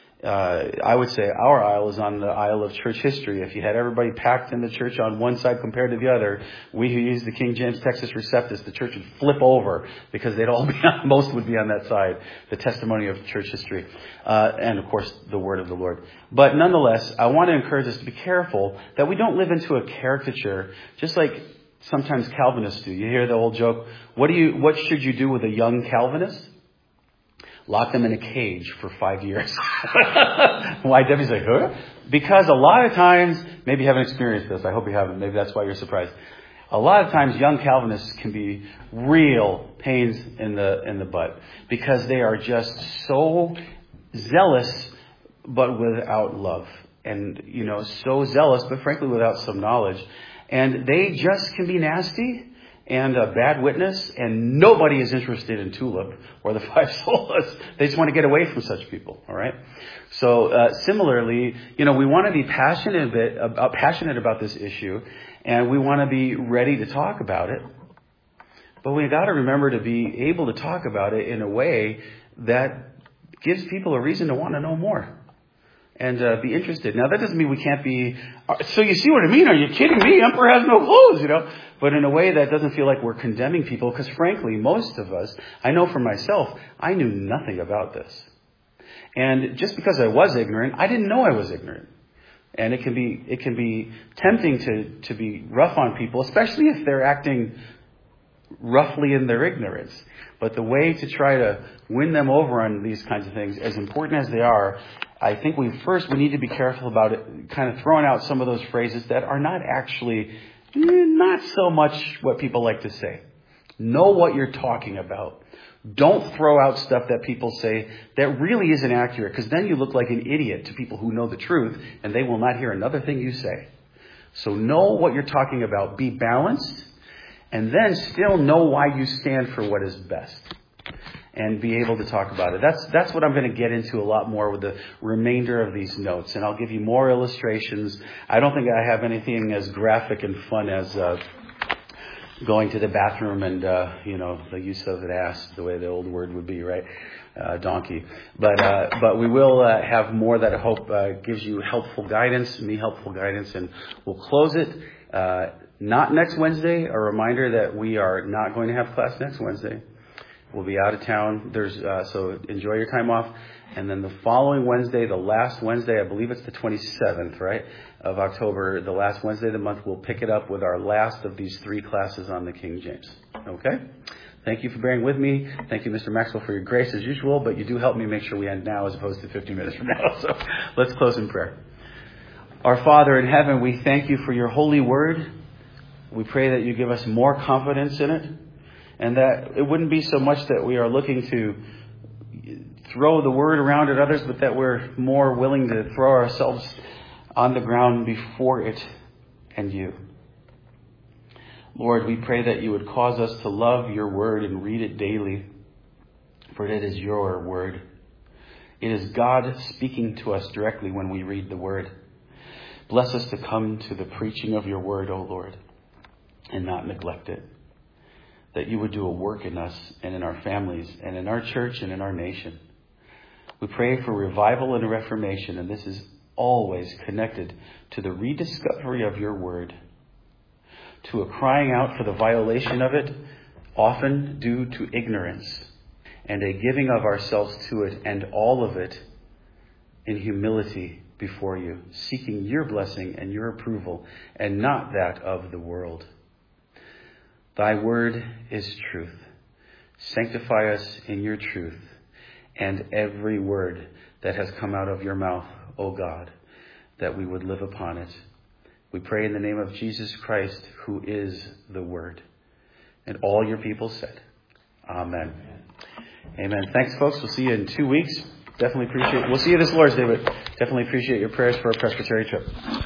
A: I would say our aisle is on the aisle of church history. If you had everybody packed in the church on one side compared to the other, we who use the King James Textus Receptus, the church would flip over because they'd all be on, most would be on that side, the testimony of church history. And of course, the word of the Lord. But nonetheless, I want to encourage us to be careful that we don't live into a caricature, just like sometimes Calvinists do. You hear the old joke, what should you do with a young Calvinist? Lock them in a cage for 5 years. Why? Debbie's like, huh? Because a lot of times, maybe you haven't experienced this. I hope you haven't. Maybe that's why you're surprised. A lot of times, young Calvinists can be real pains in the butt because they are just so zealous, but without love, and so zealous, but frankly without some knowledge, and they just can be nasty. And a bad witness, and nobody is interested in TULIP or the Five Solas. They just want to get away from such people, all right? So similarly, we want to be passionate about this issue, and we want to be ready to talk about it. But we got to remember to be able to talk about it in a way that gives people a reason to want to know more and be interested. Now, that doesn't mean we can't be... So you see what I mean? Are you kidding me? Emperor has no clothes, But in a way that doesn't feel like we're condemning people, because frankly, most of us, I know for myself, I knew nothing about this. And just because I was ignorant, I didn't know I was ignorant. And it can be tempting to be rough on people, especially if they're acting roughly in their ignorance. But the way to try to win them over on these kinds of things, as important as they are, I think we need to be careful about it, kind of throwing out some of those phrases that are not actually, not so much what people like to say. Know what you're talking about. Don't throw out stuff that people say that really isn't accurate, because then you look like an idiot to people who know the truth, and they will not hear another thing you say. So know what you're talking about. Be balanced, and then still know why you stand for what is best, and be able to talk about it. That's what I'm going to get into a lot more with the remainder of these notes, and I'll give you more illustrations. I don't think I have anything as graphic and fun as going to the bathroom and, the use of an ass, the way the old word would be, right? Donkey. But we will have more that I hope gives you helpful guidance, and we'll close it. Not next Wednesday. A reminder that we are not going to have class next Wednesday. We'll be out of town. So enjoy your time off. And then the following Wednesday, the last Wednesday, I believe it's the 27th, right, of October, the last Wednesday of the month, we'll pick it up with our last of these 3 classes on the King James. Okay? Thank you for bearing with me. Thank you, Mr. Maxwell, for your grace as usual, but you do help me make sure we end now as opposed to 15 minutes from now. So let's close in prayer. Our Father in heaven, we thank you for your holy word. We pray that you give us more confidence in it, and that it wouldn't be so much that we are looking to throw the word around at others, but that we're more willing to throw ourselves on the ground before it and you. Lord, we pray that you would cause us to love your word and read it daily, for it is your word. It is God speaking to us directly when we read the word. Bless us to come to the preaching of your word, O Lord, and not neglect it. That you would do a work in us and in our families and in our church and in our nation. We pray for revival and reformation, and this is always connected to the rediscovery of your word, to a crying out for the violation of it, often due to ignorance, and a giving of ourselves to it and all of it in humility before you, seeking your blessing and your approval, and not that of the world. Thy word is truth. Sanctify us in your truth, and every word that has come out of your mouth, O God, that we would live upon it. We pray in the name of Jesus Christ, who is the Word. And all your people said, Amen. Amen. Thanks, folks. We'll see you in 2 weeks. We'll see you this Lord's Day, but definitely appreciate your prayers for our Presbytery trip.